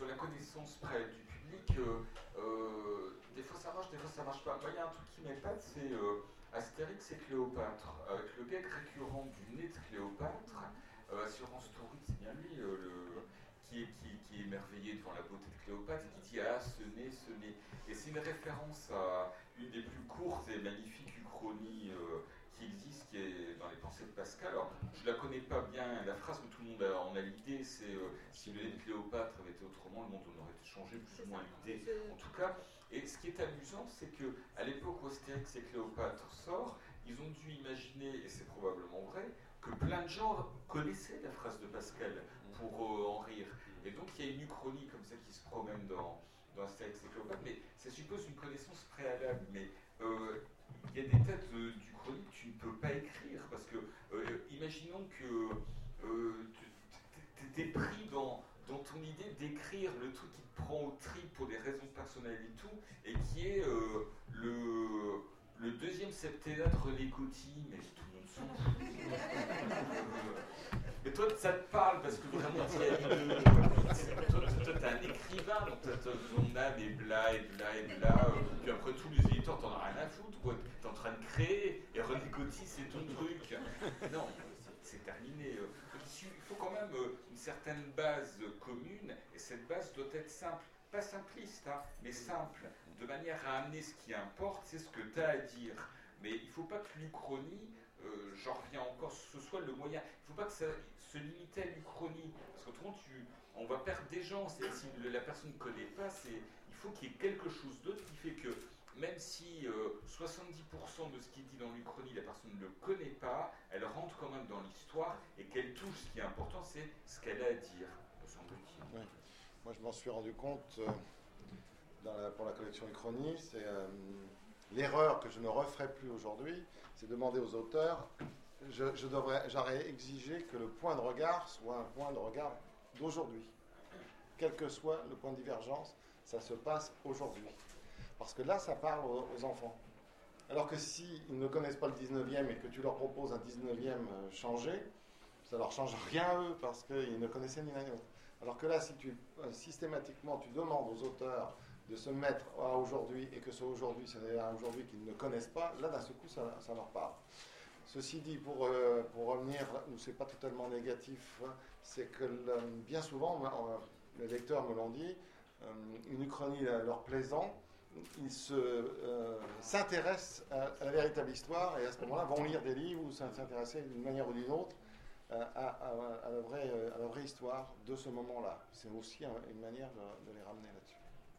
sur la connaissance près du public, des fois ça marche pas. Moi, il y a un truc qui m'épate, c'est Astérix et Cléopâtre, avec le gag récurrent du nez de Cléopâtre. Assurance Touriste, c'est bien lui, qui est émerveillé devant la beauté de Cléopâtre et qui dit ah ce nez. Et c'est une référence à une des plus courtes et magnifiques uchronies qui existe, qui est dans les Pensées de Pascal. Alors je la connais pas bien, la phrase que tout le monde en a l'idée, c'est si le nez de Cléopâtre avait été autrement, le monde en aurait changé plus ou moins l'idée. En tout cas, et ce qui est amusant, c'est que à l'époque où Astérix et Cléopâtre sort, ils ont dû imaginer, et c'est probablement vrai, que plein de gens connaissaient la phrase de Pascal pour en rire. Et donc il y a une uchronie comme ça qui se promène dans Astérix et Cléopâtre, mais ça suppose une connaissance préalable. Mais il y a des tas d'uchronies que tu ne peux pas écrire, parce que imaginons que tu es pris dans ton idée d'écrire le truc qui te prend au trip pour des raisons personnelles et tout, et qui est le deuxième septennat de René Coty, mais tout le monde s'en fout. Mais toi, ça te parle parce que vraiment, tu as toi, t'es un écrivain, donc ton âme est bla et bla et bla. Puis après, tous les éditeurs, t'en as rien à foutre, quoi. T'es en train de créer, et René Coty, c'est ton truc. Non, c'est terminé. Il faut quand même une certaine base commune, et cette base doit être simple. Pas simpliste, hein, mais simple, de manière à amener ce qui importe, c'est ce que tu as à dire. Mais il ne faut pas que l'uchronie, j'en reviens encore, ce soit le moyen. Il ne faut pas que ça se limite à l'uchronie, parce qu'autrement, on va perdre des gens. Si la personne ne connaît pas, il faut qu'il y ait quelque chose d'autre qui fait que, même si 70% de ce qui est dit dans l'uchronie, la personne ne le connaît pas, elle rentre quand même dans l'histoire, et qu'elle touche. Ce qui est important, c'est ce qu'elle a à dire, me semble-t-il. Oui. Moi, je m'en suis rendu compte pour la collection Uchronie, c'est l'erreur que je ne referai plus aujourd'hui, c'est demander aux auteurs, j'aurais exigé que le point de regard soit un point de regard d'aujourd'hui. Quel que soit le point de divergence, ça se passe aujourd'hui. Parce que là, ça parle aux enfants. Alors que s'ils ne connaissent pas le 19e et que tu leur proposes un 19e changé, ça ne leur change rien à eux, parce qu'ils ne connaissaient ni l'un ni l'autre. Alors que là, si systématiquement tu demandes aux auteurs de se mettre à aujourd'hui, et que ce aujourd'hui, c'est un aujourd'hui qu'ils ne connaissent pas, là, d'un seul coup, ça leur parle. Ceci dit, pour revenir, où c'est pas totalement négatif, c'est que bien souvent, les lecteurs me l'ont dit, une uchronie leur plaisant, ils s'intéressent à la véritable histoire, et à ce moment-là vont lire des livres ou s'intéresser d'une manière ou d'une autre à la vraie histoire de ce moment-là. C'est aussi une manière de les ramener là-dessus.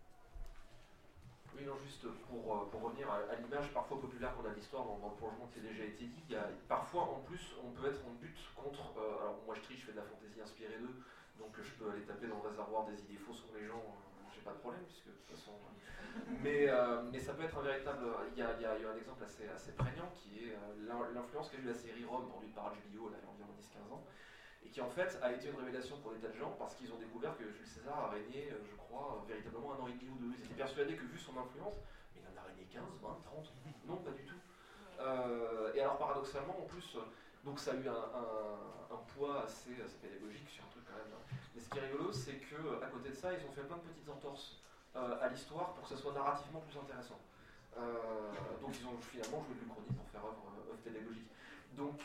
Oui, non, juste pour revenir à l'image parfois populaire qu'on a de l'histoire dans le prolongement qui a déjà été dit, parfois en plus on peut être en but contre, alors moi je triche, je fais de la fantaisie inspirée d'eux, donc je peux aller taper dans le réservoir des idées fausses sur les gens, j'ai pas de problème, puisque de toute façon... Mais ça peut être un véritable... Il y a un exemple assez prégnant qui est l'influence qu'a eu la série Rome, produite par HBO là, il y a environ 10-15 ans, et qui en fait a été une révélation pour des tas de gens parce qu'ils ont découvert que Jules César a régné, je crois, véritablement 1 an et demi ou 2. Ils étaient persuadés que vu son influence, mais il en a régné 15, 20, 30, non pas du tout. Et alors paradoxalement en plus, donc ça a eu un poids assez pédagogique sur un truc quand même. Mais ce qui est rigolo, c'est qu'à côté de ça, ils ont fait plein de petites entorses à l'histoire pour que ça soit narrativement plus intéressant. Donc ils ont finalement joué de l'Uchronie pour faire œuvre pédagogique. Donc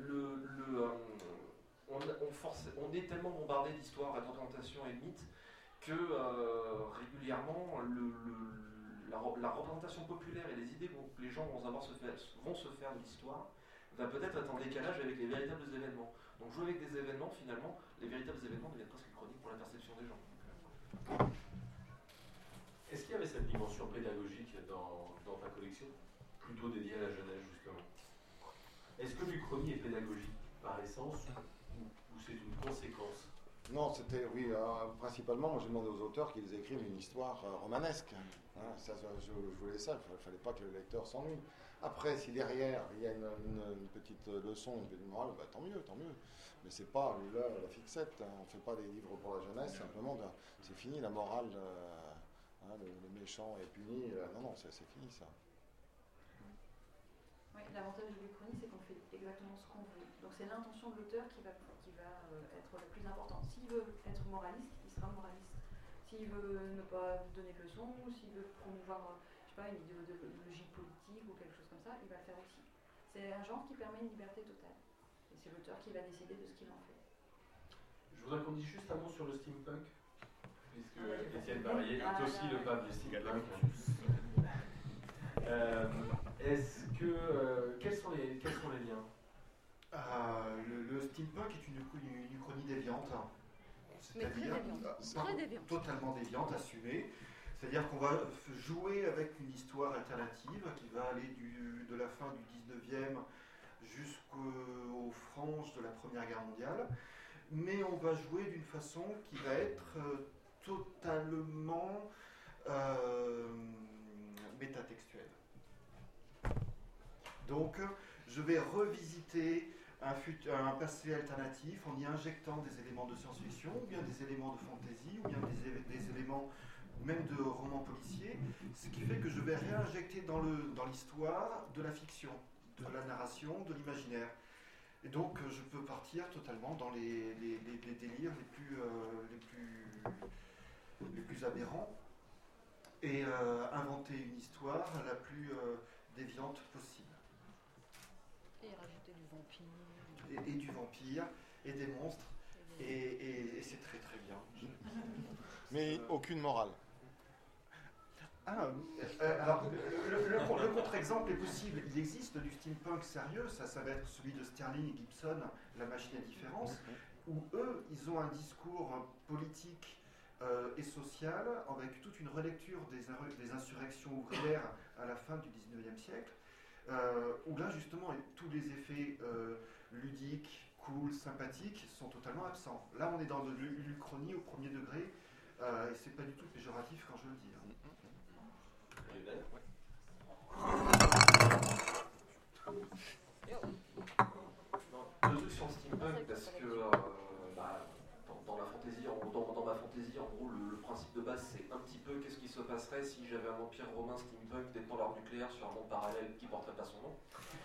on est tellement bombardé d'histoires et d'orientations et de mythes que régulièrement la représentation populaire et les idées que les gens vont se faire de l'histoire va peut-être être en décalage avec les véritables événements. Donc jouer avec des événements, finalement, les véritables événements deviennent presque chroniques pour la perception des gens. Est-ce qu'il y avait cette dimension pédagogique dans ta collection, plutôt dédiée à la jeunesse justement? Est-ce que l'Uchronie est pédagogique par essence ou c'est une conséquence? Non, c'était, oui, principalement, moi j'ai demandé aux auteurs qu'ils écrivent une histoire romanesque. Ça, je voulais ça, il ne fallait pas que le lecteur s'ennuie. Après, si derrière il y a une petite leçon, une petite morale, bah, tant mieux. Mais c'est pas la fixette, on ne fait pas des livres pour la jeunesse, simplement, c'est fini, la morale, le méchant est puni, non, c'est fini ça. Oui, l'avantage de l'Uchronie, c'est qu'on fait exactement ce qu'on veut. Donc c'est l'intention de l'auteur qui va être la plus importante. S'il veut être moraliste, il sera moraliste. S'il veut ne pas donner de leçons, ou s'il veut promouvoir, je sais pas, une idéologie politique ou quelque chose comme ça, il va le faire aussi. C'est un genre qui permet une liberté totale. Et c'est l'auteur qui va décider de ce qu'il en fait. Je voudrais qu'on dise juste un mot sur le steampunk, puisque Ah, Étienne Barrier est aussi le pape du steampunk. Quels sont les liens? Le steampunk est une uchronie déviante. Mais très déviante. Très déviante. Totalement déviante, assumée. C'est-à-dire qu'on va jouer avec une histoire alternative qui va aller de la fin du 19e jusqu'aux franges de la Première Guerre mondiale. Mais on va jouer d'une façon qui va être totalement métatextuelle. Donc, je vais revisiter un passé alternatif en y injectant des éléments de science-fiction, ou bien des éléments de fantasy, ou bien des éléments même de romans policiers, ce qui fait que je vais réinjecter dans l'histoire de la fiction, de la narration, de l'imaginaire. Et donc je peux partir totalement dans les délires les plus aberrants et inventer une histoire la plus déviante possible. Et rajouter du vampire. Et du vampire, et des monstres, et c'est très très bien. Mais aucune morale. Alors, le contre-exemple est possible. Il existe du steampunk sérieux, ça va être celui de Sterling et Gibson, La machine à différence, où eux, ils ont un discours politique et social avec toute une relecture des insurrections ouvrières à la fin du 19e siècle, où là, justement, tous les effets ludiques, cool, sympathiques sont totalement absents. Là, on est dans de l'uchronie au premier degré, et c'est pas du tout péjoratif quand je le dis. Deux trucs sur le steampunk, parce que dans ma fantaisie, en gros, le principe de base, c'est un petit peu qu'est-ce qui se passerait si j'avais un empire romain steampunk détenant l'arme nucléaire sur un monde parallèle qui porterait pas son nom.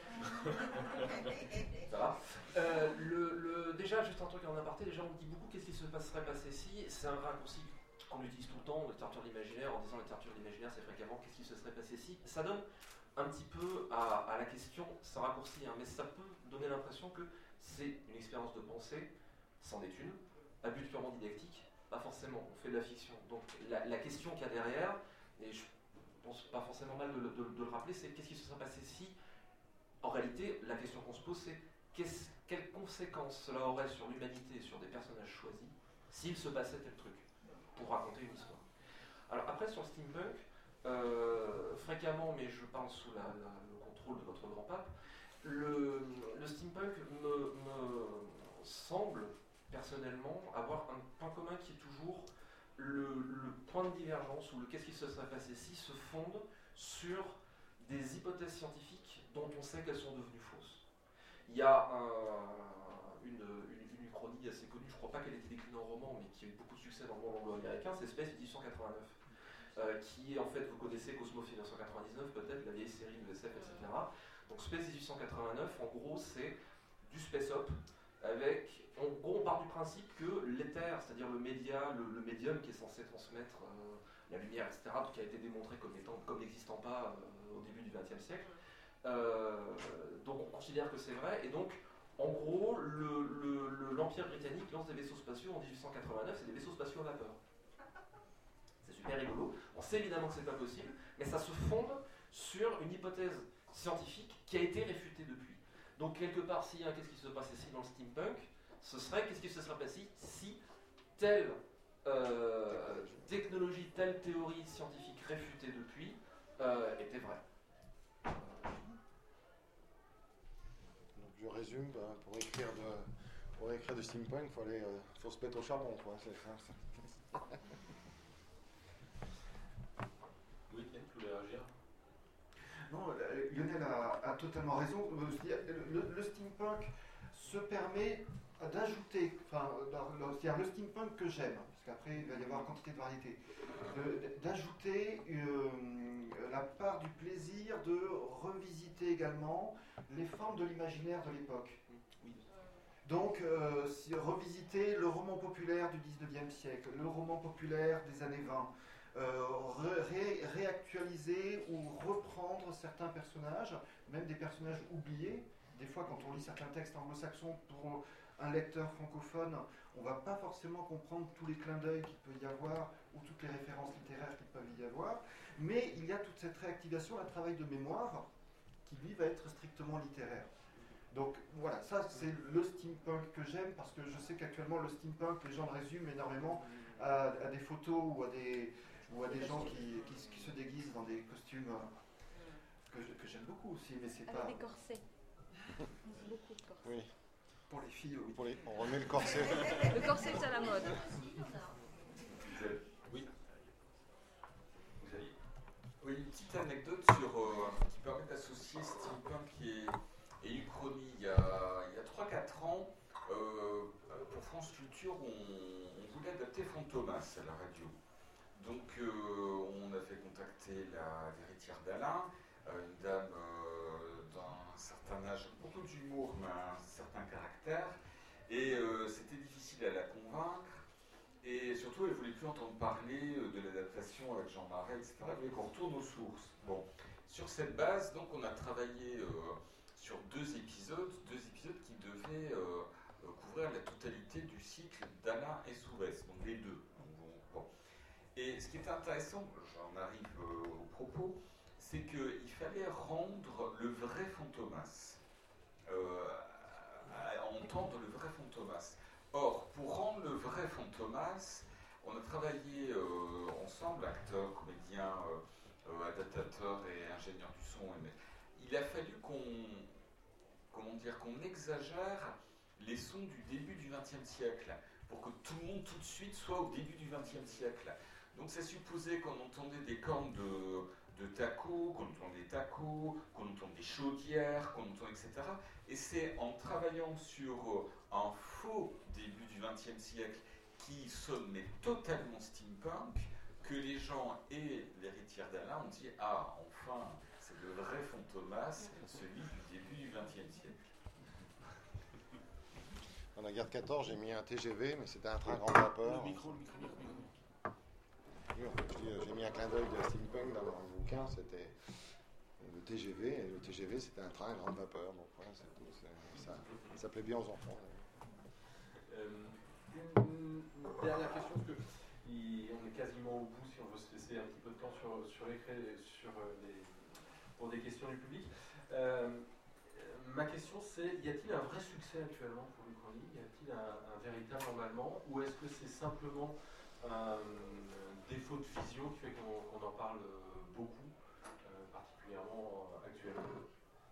Ça va. Déjà, juste un truc en aparté, déjà on dit beaucoup qu'est-ce qui se passerait passer si, c'est un raccourci qu'on utilise tout le temps, littérature de l'imaginaire, en disant littérature de l'imaginaire, c'est fréquemment qu'est-ce qui se serait passé si. Ça donne un petit peu à la question, c'est un raccourci, hein, mais ça peut donner l'impression que c'est une expérience de pensée, c'en est une, à but purement didactique, pas forcément, on fait de la fiction. Donc la question qu'il y a derrière, et je pense pas forcément mal de le rappeler, c'est qu'est-ce qui se serait passé si, en réalité, la question qu'on se pose, c'est quelles conséquences cela aurait sur l'humanité et sur des personnages choisis s'il se passait tel truc, pour raconter une histoire. Alors après, sur le steampunk, fréquemment, mais je parle sous le contrôle de votre grand pape, le steampunk me semble personnellement avoir un point commun qui est toujours le point de divergence, ou le qu'est-ce qui se serait passé si se fonde sur des hypothèses scientifiques dont on sait qu'elles sont devenues fausses. Il y a une uchronie assez connue, je ne crois pas qu'elle ait été déclinée en roman, mais qui a eu beaucoup de succès dans le monde anglo-américain, c'est Space 1889. Qui est en fait, vous connaissez Cosmos 1999 peut-être, la vieille série de SF, etc. Donc Space 1889, en gros, c'est du space-op, avec, en gros, on part du principe que l'éther, c'est-à-dire le médium qui est censé transmettre la lumière, etc., qui a été démontré comme n'existant pas au début du XXe siècle. Donc on considère que c'est vrai, et donc, en gros, l'Empire britannique lance des vaisseaux spatiaux en 1889, c'est des vaisseaux spatiaux à vapeur. C'est super rigolo. On sait évidemment que c'est pas possible, mais ça se fonde sur une hypothèse scientifique qui a été réfutée depuis. Donc quelque part, s'il y a qu'est-ce qui se passe ici dans le steampunk, ce serait qu'est-ce qui se serait passé si telle technologie, telle théorie scientifique réfutée depuis était vraie. Donc je résume, pour écrire du steampunk, faut se mettre au charbon, quoi. C'est ça. Oui, tu voulais réagir? Non, Lionel a totalement raison. Le steampunk se permet d'ajouter, c'est-à-dire le steampunk que j'aime, parce qu'après il va y avoir quantité de variétés, d'ajouter la part du plaisir de revisiter également les formes de l'imaginaire de l'époque. Oui. Donc, revisiter le roman populaire du 19e siècle, le roman populaire des années 20, réactualiser ou reprendre certains personnages, même des personnages oubliés. Des fois, quand on lit certains textes anglo-saxons pour un lecteur francophone, on ne va pas forcément comprendre tous les clins d'œil qu'il peut y avoir ou toutes les références littéraires qu'il peut y avoir, mais il y a toute cette réactivation, un travail de mémoire qui, lui, va être strictement littéraire. Donc voilà, ça c'est le steampunk que j'aime, parce que je sais qu'actuellement le steampunk, les gens le résument énormément à des photos ou à des gens qui se déguisent dans des costumes que j'aime beaucoup aussi, mais c'est pas... Avec des corsets. Beaucoup de corsets. Oui. Pour les filles, oui. On remet le corset. Le corset est à la mode. Oui. Vous aviez. Oui, une petite anecdote qui permet d'associer steampunk et uchronie. Il y a 3-4 ans, pour France Culture, on voulait adapter Fantomas à la radio. Donc on a fait contacter l'héritière d'Alain, une dame d'un certain âge, beaucoup d'humour, mais un certain caractère. Et c'était difficile à la convaincre. Et surtout, elle ne voulait plus entendre parler de l'adaptation avec Jean Marais, etc. Elle voulait qu'on retourne aux sources. Bon, sur cette base, donc, on a travaillé sur 2 épisodes qui devaient couvrir la totalité du cycle d'Alain et Souvès, donc les deux. Bon. Et ce qui est intéressant, j'en arrive au propos, c'est qu'il fallait rendre le vrai Fantomas, entendre le vrai Fantomas. Or, pour rendre le vrai Fantomas, on a travaillé ensemble, acteurs, comédiens, adaptateurs et ingénieurs du son. Il a fallu qu'on exagère les sons du début du XXe siècle, pour que tout le monde tout de suite soit au début du XXe siècle. Donc ça supposait qu'on entendait des cornes de tacos, qu'on entendait des tacos, qu'on entendait des chaudières, qu'on entendait, etc. Et c'est en travaillant sur un faux début du XXe siècle qui sonnait totalement steampunk que les gens et l'héritière d'Alain ont dit « Ah, enfin, c'est le vrai Fantomas, celui du début du XXe siècle. » Dans la guerre de 14, j'ai mis un TGV, mais c'était un train grand vapeur. Oui, en fait, j'ai mis un clin d'œil de steampunk dans mon bouquin, c'était le TGV, et le TGV c'était un train à grande vapeur, donc voilà, c'est tout, ça plaît bien aux enfants. Une dernière question, parce que on est quasiment au bout, si on veut se laisser un petit peu de temps pour des questions du public. Ma question c'est, y a-t-il un vrai succès actuellement pour l'Uchronie? Y a-t-il un véritable emballement? Ou est-ce que c'est simplement un défaut de vision qui fait qu'on en parle beaucoup, particulièrement actuellement?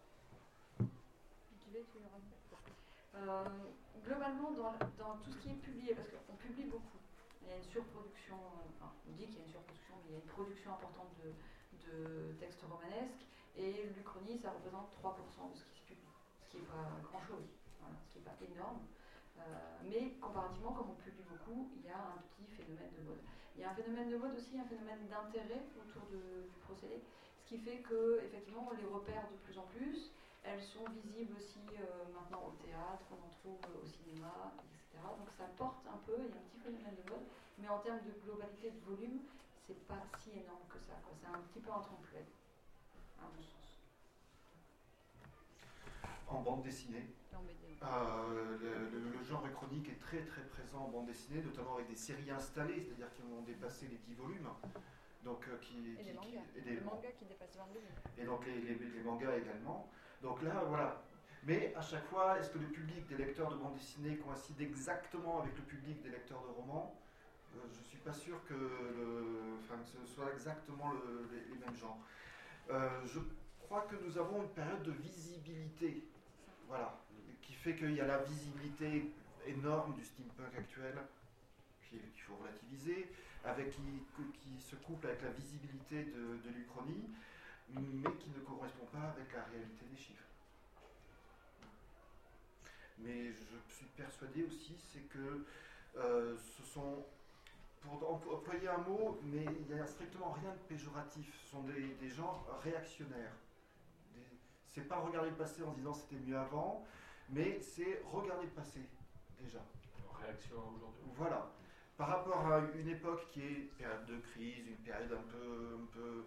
Globalement, dans tout ce qui est publié, parce qu'on publie beaucoup, il y a une surproduction, enfin, on dit qu'il y a une surproduction, mais il y a une production importante de textes romanesques, et l'Uchronie, ça représente 3% de ce qui se publie, ce qui n'est pas grand-chose, voilà, ce qui n'est pas énorme. Mais comparativement, comme on publie beaucoup, il y a un petit phénomène de mode. Il y a un phénomène de mode aussi, un phénomène d'intérêt autour du procédé, ce qui fait que effectivement on les repère de plus en plus. Elles sont visibles aussi maintenant au théâtre, on en trouve au cinéma, etc. Donc ça porte un peu, il y a un petit phénomène de mode, mais en termes de globalité de volume, c'est pas si énorme que ça, quoi. C'est un petit peu un trompe-l'œil, à mon sens. En bande dessinée, le genre uchronique est très très présent en bande dessinée, notamment avec des séries installées, c'est-à-dire qui ont dépassé les 10 volumes. Donc, des mangas qui dépassent 20 volumes. Et donc les mangas également. Donc là, voilà. Mais à chaque fois, est-ce que le public des lecteurs de bande dessinée coïncide exactement avec le public des lecteurs de romans? Je ne suis pas sûr que ce soit exactement les mêmes genres. Je crois que nous avons une période de visibilité, voilà, qui fait qu'il y a la visibilité énorme du steampunk actuel, qu'il faut relativiser, qui se couple avec la visibilité de l'Uchronie, mais qui ne correspond pas avec la réalité des chiffres. Mais je suis persuadé aussi, c'est que ce sont, pour employer un mot, mais il n'y a strictement rien de péjoratif, ce sont des gens réactionnaires. C'est pas regarder le passé en se disant c'était mieux avant, mais c'est regarder le passé, déjà. En réaction à aujourd'hui. Voilà. Par rapport à une époque qui est une période de crise, une période un peu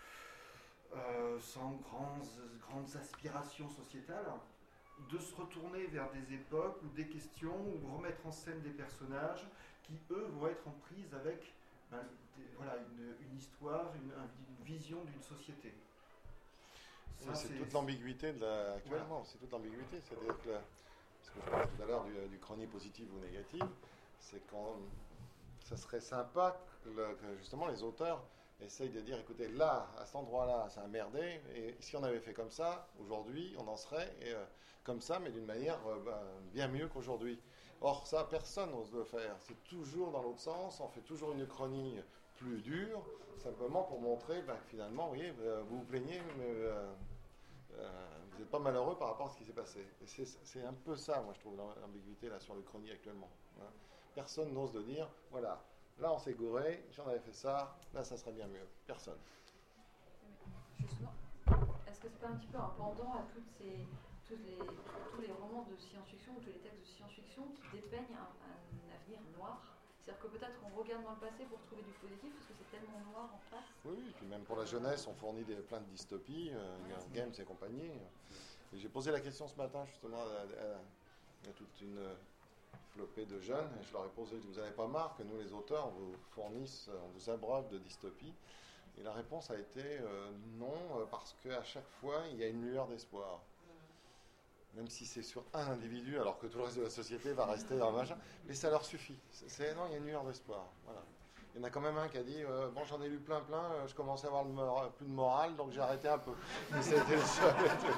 sans grandes aspirations sociétales, de se retourner vers des époques ou des questions ou remettre en scène des personnages qui, eux, vont être en prise avec une histoire, une vision d'une société. Ça, c'est toute l'ambiguïté actuellement. Voilà. C'est toute l'ambiguïté. C'est-à-dire que, ce que je parlais tout à l'heure du chrony positif ou négatif, c'est quand ça serait sympa que justement les auteurs essayent de dire, écoutez, là, à cet endroit-là, ça a merdé, et si on avait fait comme ça, aujourd'hui, on en serait comme ça, mais d'une manière bien mieux qu'aujourd'hui. Or, ça, personne n'ose le faire. C'est toujours dans l'autre sens, on fait toujours une chronie plus dure, simplement pour montrer que finalement, vous voyez, vous vous plaignez, mais vous n'êtes pas malheureux par rapport à ce qui s'est passé. Et c'est un peu ça, moi, je trouve, l'ambiguïté là, sur le chrony actuellement. Hein. Personne n'ose de dire, voilà, là on s'est gouré, si on avait fait ça, là ça serait bien mieux. Personne. Justement, est-ce que c'est pas un petit peu un pendant à tous les romans de science-fiction ou tous les textes de science-fiction qui dépeignent un avenir noir? C'est-à-dire que peut-être on regarde dans le passé pour trouver du positif parce que c'est tellement noir en face. Oui, et puis même pour la jeunesse, on fournit plein de dystopies, Games et compagnie. Et j'ai posé la question ce matin justement à toute une flopée de jeunes, et je leur ai posé, vous n'avez pas marre que nous les auteurs, on vous fournisse, on vous abreuve de dystopies? Et la réponse a été non, parce qu'à chaque fois, il y a une lueur d'espoir. Même si c'est sur un individu, alors que tout le reste de la société va rester dans le machin, mais ça leur suffit. Non, il y a une lueur d'espoir. Voilà. Il y en a quand même un qui a dit bon, j'en ai lu plein, je commençais à avoir plus de morale, donc j'ai arrêté un peu. Mais c'était le seul.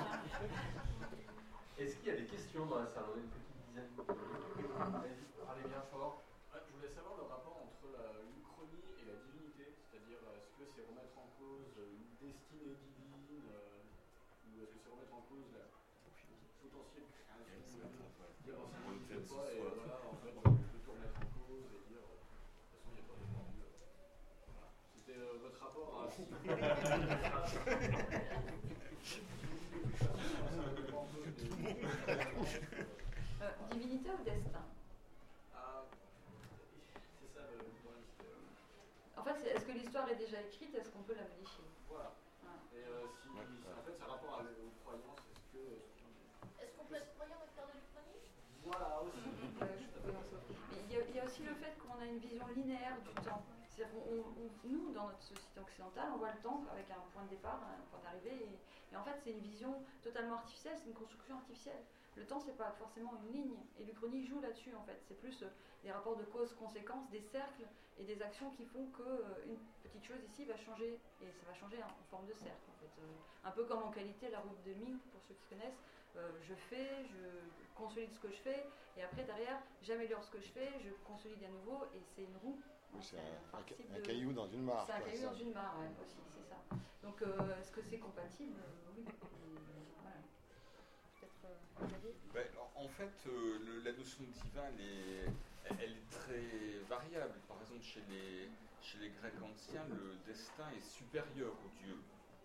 Est-ce qu'il y a des questions dans la salle? On a une petite dizaine de minutes. Parlez bien fort. Je voulais savoir le rapport entre l'Uchronie et la divinité, c'est-à-dire est-ce que c'est remettre en cause une destinée divine ou est-ce que c'est remettre en cause la potentielle création de l'identité pas, et voilà, en fait on peut tout remettre en cause et dire de toute façon il n'y a pas de Dieu. Voilà. C'était votre rapport à Divinité ou destin? C'est ça le point. En fait, est-ce que l'histoire est déjà écrite? Est-ce qu'on peut la modifier? Voilà. Et en fait, c'est un rapport aux croyances. Est-ce qu'on peut être croyant et faire de l'Uchronie? Voilà, aussi. Mais il y a aussi le fait qu'on a une vision linéaire du temps. C'est-à-dire nous, dans notre société occidentale, on voit le temps avec un point de départ, un point d'arrivée, et en fait, c'est une vision totalement artificielle, c'est une construction artificielle. Le temps, c'est pas forcément une ligne, et l'Uchronie joue là-dessus, en fait. C'est plus des rapports de cause-conséquence, des cercles et des actions qui font qu'une petite chose ici va changer, et ça va changer en forme de cercle, en fait. Un peu comme en qualité la route de Ming, pour ceux qui connaissent. Je consolide ce que je fais, et après, derrière, j'améliore ce que je fais, je consolide à nouveau, et c'est une roue. Oui, c'est un caillou dans une mare. C'est un caillou dans une mare, ouais, aussi, c'est ça. Donc, est-ce que c'est compatible? Oui. Voilà. En fait, la notion de divin, elle est très variable. Par exemple, chez les Grecs anciens, le destin est supérieur aux dieux.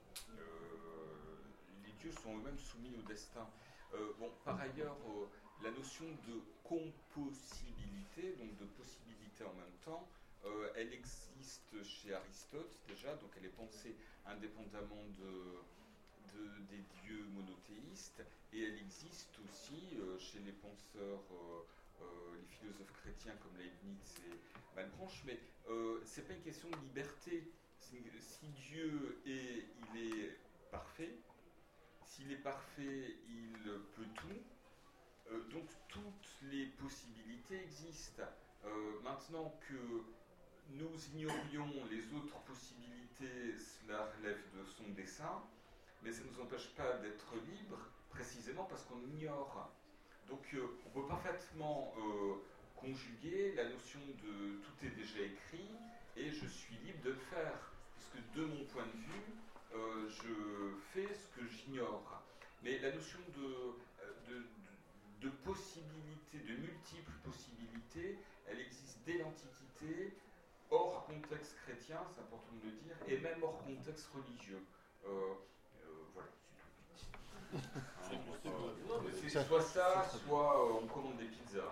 Les dieux sont eux-mêmes soumis au destin. Par ailleurs, la notion de compossibilité, donc de possibilité en même temps, elle existe chez Aristote déjà, donc elle est pensée indépendamment des dieux monothéistes, et elle existe aussi chez les penseurs, les philosophes chrétiens comme Leibniz et Malebranche, mais c'est pas une question de liberté. Si Dieu il est parfait, s'il est parfait, il peut tout, donc toutes les possibilités existent. Maintenant que nous ignorions les autres possibilités, cela relève de son dessein, mais ça ne nous empêche pas d'être libres, précisément parce qu'on ignore. Donc on peut parfaitement conjuguer la notion de tout est déjà écrit et je suis libre de le faire, puisque de mon point de vue, je fais ce que j'ignore. Mais la notion de possibilité, de multiples possibilités, elle existe dès l'Antiquité, hors contexte chrétien, c'est important de le dire, et même hors contexte religieux. Voilà, c'est tout. C'est soit ça, soit on commande des pizzas.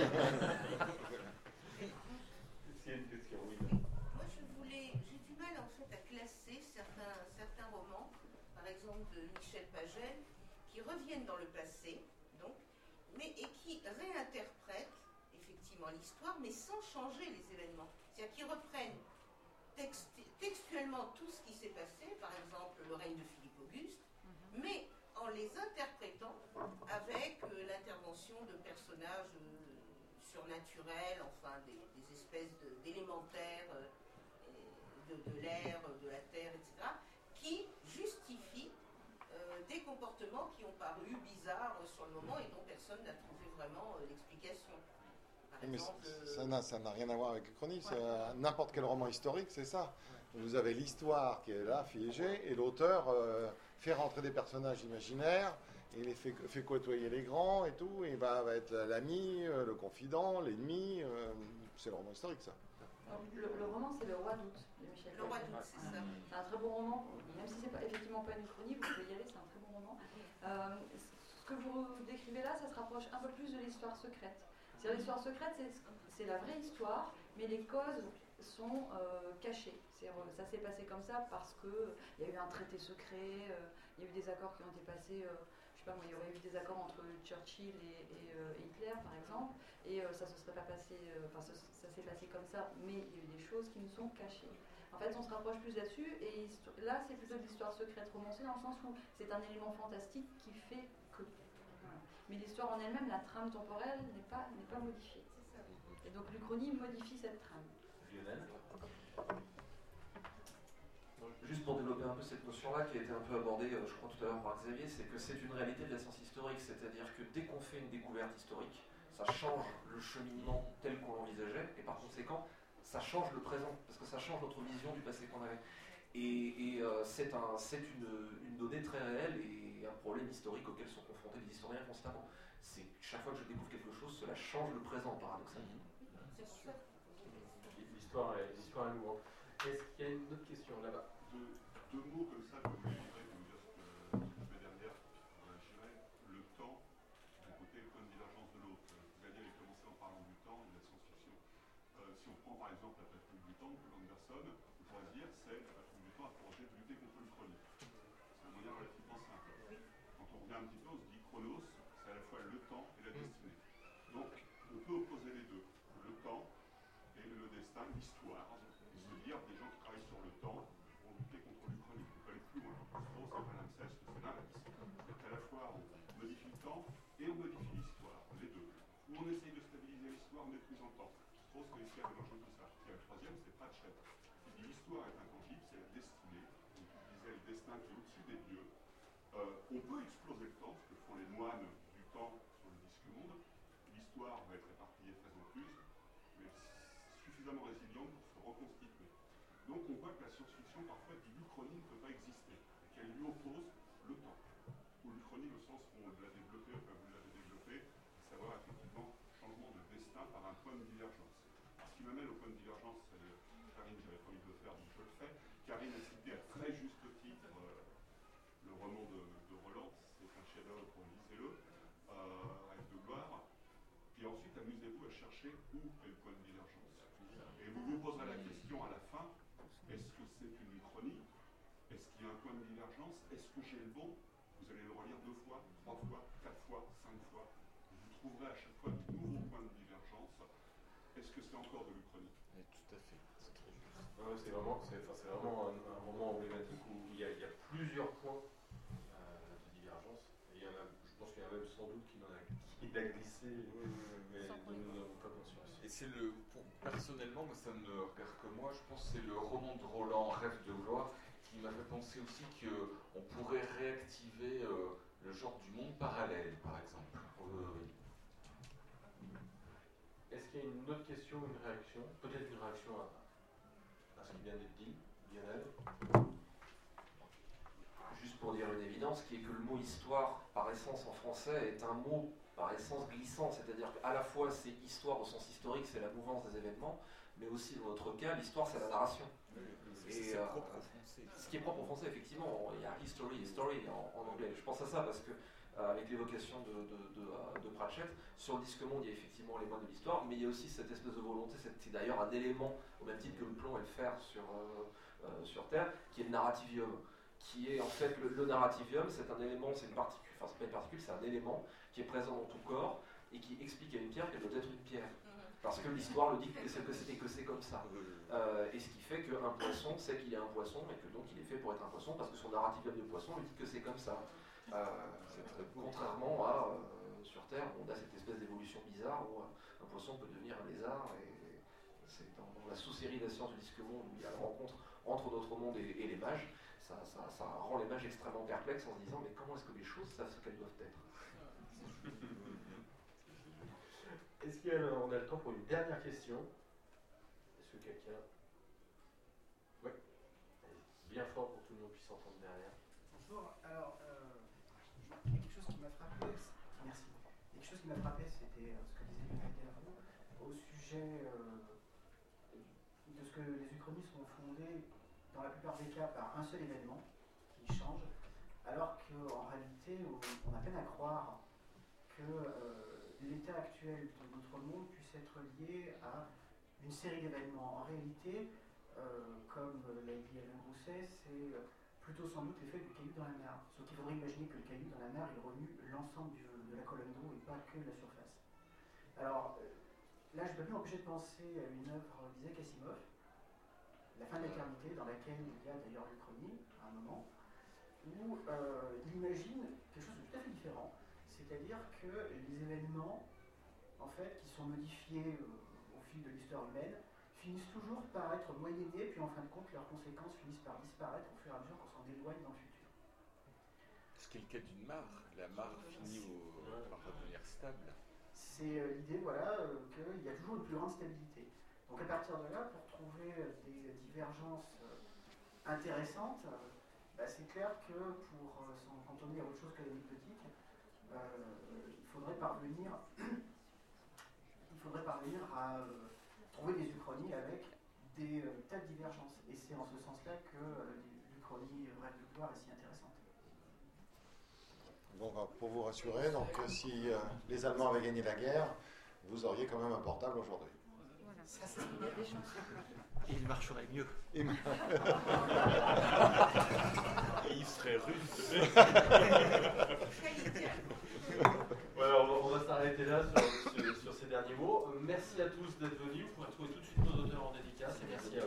Moi, j'ai du mal en fait à classer certains romans, par exemple de Michel Pagel, qui reviennent dans le passé, donc, et qui réinterprètent effectivement l'histoire, mais sans changer les événements. C'est-à-dire qu'ils reprennent textuellement tout ce qui s'est passé, par exemple le règne de Philippe Auguste, mais en les interprétant avec l'intervention de personnages surnaturels, enfin des espèces d'élémentaires de l'air, de la terre, etc., qui justifient des comportements qui ont paru bizarres sur le moment et dont personne n'a trouvé vraiment l'explication. Mais ça n'a rien à voir avec l'Uchronie, c'est n'importe quel roman historique, c'est ça. Vous avez l'histoire qui est là, figée, et l'auteur fait rentrer des personnages imaginaires, et les fait côtoyer les grands et tout, et va être l'ami, le confident, l'ennemi, c'est le roman historique ça. Le roman, c'est Le Roi d'août de Michel Pagel. Le Roi d'août, c'est ça. C'est un très bon roman, même si c'est effectivement pas une uchronie, vous pouvez y aller, c'est un très bon roman. Ce que vous décrivez là, ça se rapproche un peu plus de l'histoire secrète. C'est-à-dire l'histoire secrète, c'est la vraie histoire, mais les causes sont cachées. Ça s'est passé comme ça parce qu'il y a eu un traité secret, il y a eu des accords qui ont été passés, je sais pas moi, il y aurait eu des accords entre Churchill et Hitler par exemple, et ça se serait pas passé, ça s'est passé comme ça, mais il y a eu des choses qui nous sont cachées. En fait, on se rapproche plus là-dessus, et là, c'est plutôt de l'histoire secrète romancée, dans le sens où c'est un élément fantastique qui fait que. Voilà. Mais l'histoire en elle-même, la trame temporelle, n'est pas modifiée. Et donc l'Uchronie modifie cette trame. Lionel ? Juste pour développer un peu cette notion-là, qui a été un peu abordée, je crois, tout à l'heure par Xavier, c'est que c'est une réalité de la science historique, c'est-à-dire que dès qu'on fait une découverte historique, ça change le cheminement tel qu'on l'envisageait, et par conséquent, ça change le présent, parce que ça change notre vision du passé qu'on avait. Et c'est une donnée très réelle et un problème historique auquel sont confrontés les historiens constamment. C'est que chaque fois que je découvre quelque chose, cela change le présent, paradoxalement. L'histoire est lourde. Est-ce qu'il y a une autre question là-bas? Deux mots comme ça, comme je dirais, comme dire ce que la dernière, je dirais le temps d'un côté et le point de divergence de l'autre. Daniel a commencé en parlant du temps et de la science-fiction. Si on prend par exemple la patrouille du temps de Anderson, on pourrait dire c'est la patrouille du temps a pour objet de lutter contre le chronie. C'est un moyen relativement simple. Quand on revient un petit peu, on se dit chronos, c'est à la fois le temps et la destinée. Donc on peut opposer les deux, le temps et le destin, l'histoire, et se dire des gens qui travaillent sur le temps vont lutter contre l'Uchronie. On peut aller plus loin. C'est pas l'inceste, c'est l'inverse. C'est qu'à la fois on modifie le temps et on modifie l'histoire, les deux. Ou on essaye de stabiliser l'histoire en détruisant le temps. Strauss réussit à mélanger tout ça. Et le troisième, c'est Pratchett. Il dit l'histoire est intangible, c'est la destinée. Donc il disait le destin qui est au-dessus des dieux. On peut exploser le temps, ce que font les moines du temps sur le disque monde. L'histoire va être éparpillée très incluse, mais suffisamment résiliente pour se reconstituer. Donc on voit que la science-fiction parfois dit l'Uchronie ne peut pas exister, et qu'elle lui oppose le temps. Ou l'Uchronie au sens où on l'a développé, enfin vous l'avez développé, à savoir effectivement changement de destin par un point de divergence. Alors, ce qui m'amène au point de divergence, c'est Karine, j'avais pas envie de le faire, donc je le fais. Karine a cité à très juste titre le roman de Roland, c'est un chef-d'œuvre, lisez-le, Rêve de gloire. Et ensuite, amusez-vous à chercher où est le point de divergence. Et vous vous poserez la question à la fin, est-ce que c'est une uchronie? Est-ce qu'il y a un point de divergence? Est-ce que j'ai le bon? Vous allez le relire 2 fois, 3 fois, 4 fois, 5 fois. Vous trouverez à chaque fois de nouveaux points de divergence. Est-ce que c'est encore de l'Uchronie? Oui, tout à fait. C'est très juste. C'est vraiment un moment emblématique où il y a plusieurs points de divergence. Et il y en a, je pense qu'il y en a même sans doute qui l'a glissé, mais dont nous n'avons pas conscience. Et c'est personnellement, moi, ça ne regarde que moi, je pense que c'est le roman de Roland, Rêve de gloire, qui m'a fait penser aussi qu'on pourrait réactiver le genre du monde parallèle, par exemple. Est-ce qu'il y a une autre question, une réaction? Peut-être une réaction à ce qui vient d'être dit, Lionel? Juste pour dire une évidence, qui est que le mot histoire, par essence en français, est un mot par essence glissant, c'est-à-dire qu'à la fois c'est histoire au sens historique, c'est la mouvance des événements, mais aussi dans notre cas, l'histoire c'est la narration. C'est propre au français. Ce qui est propre au français, effectivement, il y a history et story en anglais. Je pense à ça parce que, avec l'évocation de Pratchett, sur le disque monde, il y a effectivement les moines de l'histoire, mais il y a aussi cette espèce de volonté, c'est d'ailleurs un élément, au même titre que le plomb et le fer sur Terre, qui est le narrativium. Qui est en fait le narrativium, c'est un élément, c'est une particule, enfin c'est pas une particule, c'est un élément qui est présent dans ton corps et qui explique à une pierre qu'elle doit être une pierre. Parce que l'histoire le dit que c'est comme ça. Et ce qui fait qu'un poisson sait qu'il est un poisson et que donc il est fait pour être un poisson parce que son narrative de poisson lui dit que c'est comme ça. Contrairement à sur Terre, on a cette espèce d'évolution bizarre où un poisson peut devenir un lézard et c'est dans la sous-série des sciences du disque monde où il y a la rencontre entre notre monde et les mages, ça rend les mages extrêmement perplexes en se disant mais comment est-ce que les choses savent ce qu'elles doivent être. Est-ce qu'on a le temps pour une dernière question? Est-ce que quelqu'un... Oui. Bien fort pour que tout le monde puisse entendre derrière. Bonjour. Alors, quelque chose qui m'a frappé, merci. Quelque chose qui m'a frappé, c'était ce que disait Lionel Delvaux au sujet de ce que les uchronies sont fondées dans la plupart des cas par un seul événement qui change, alors qu'en réalité, on a peine à croire que l'état actuel de notre monde puisse être lié à une série d'événements. En réalité, comme l'a dit Alain Grousset, c'est plutôt sans doute l'effet du caillou dans la mare. Sauf qu'il faudrait imaginer que le caillou dans la mare, il remue l'ensemble de la colonne d'eau et pas que la surface. Alors, là, je ne peux plus m'empêcher de penser à une œuvre d'Isaac Asimov, La fin de l'éternité, dans laquelle il y a d'ailleurs l'Uchronie, à un moment, où il imagine quelque chose de tout à fait différent. C'est-à-dire que les événements, en fait, qui sont modifiés au fil de l'histoire humaine, finissent toujours par être moyennés, puis en fin de compte, leurs conséquences finissent par disparaître au fur et à mesure qu'on s'en éloigne dans le futur. Ce qui est le cas d'une mare. La mare finit par redevenir stable. C'est l'idée, voilà, qu'il y a toujours une plus grande stabilité. Donc à partir de là, pour trouver des divergences intéressantes, c'est clair que pour s'en cantonner à autre chose que l'anecdotique, il faudrait parvenir à trouver des uchronies avec des tas de divergences. Et c'est en ce sens-là que l'Uchronie Rêve de gloire est si intéressante. Bon, pour vous rassurer, donc si les Allemands avaient gagné la guerre, vous auriez quand même un portable aujourd'hui. Voilà. Ça, c'est il y a des chances. Et il marcherait mieux. Et il serait russe. Voilà, on va s'arrêter là sur ces derniers mots. Merci à tous d'être venus. Vous pouvez retrouver tout de suite nos auteurs en dédicace. Et merci à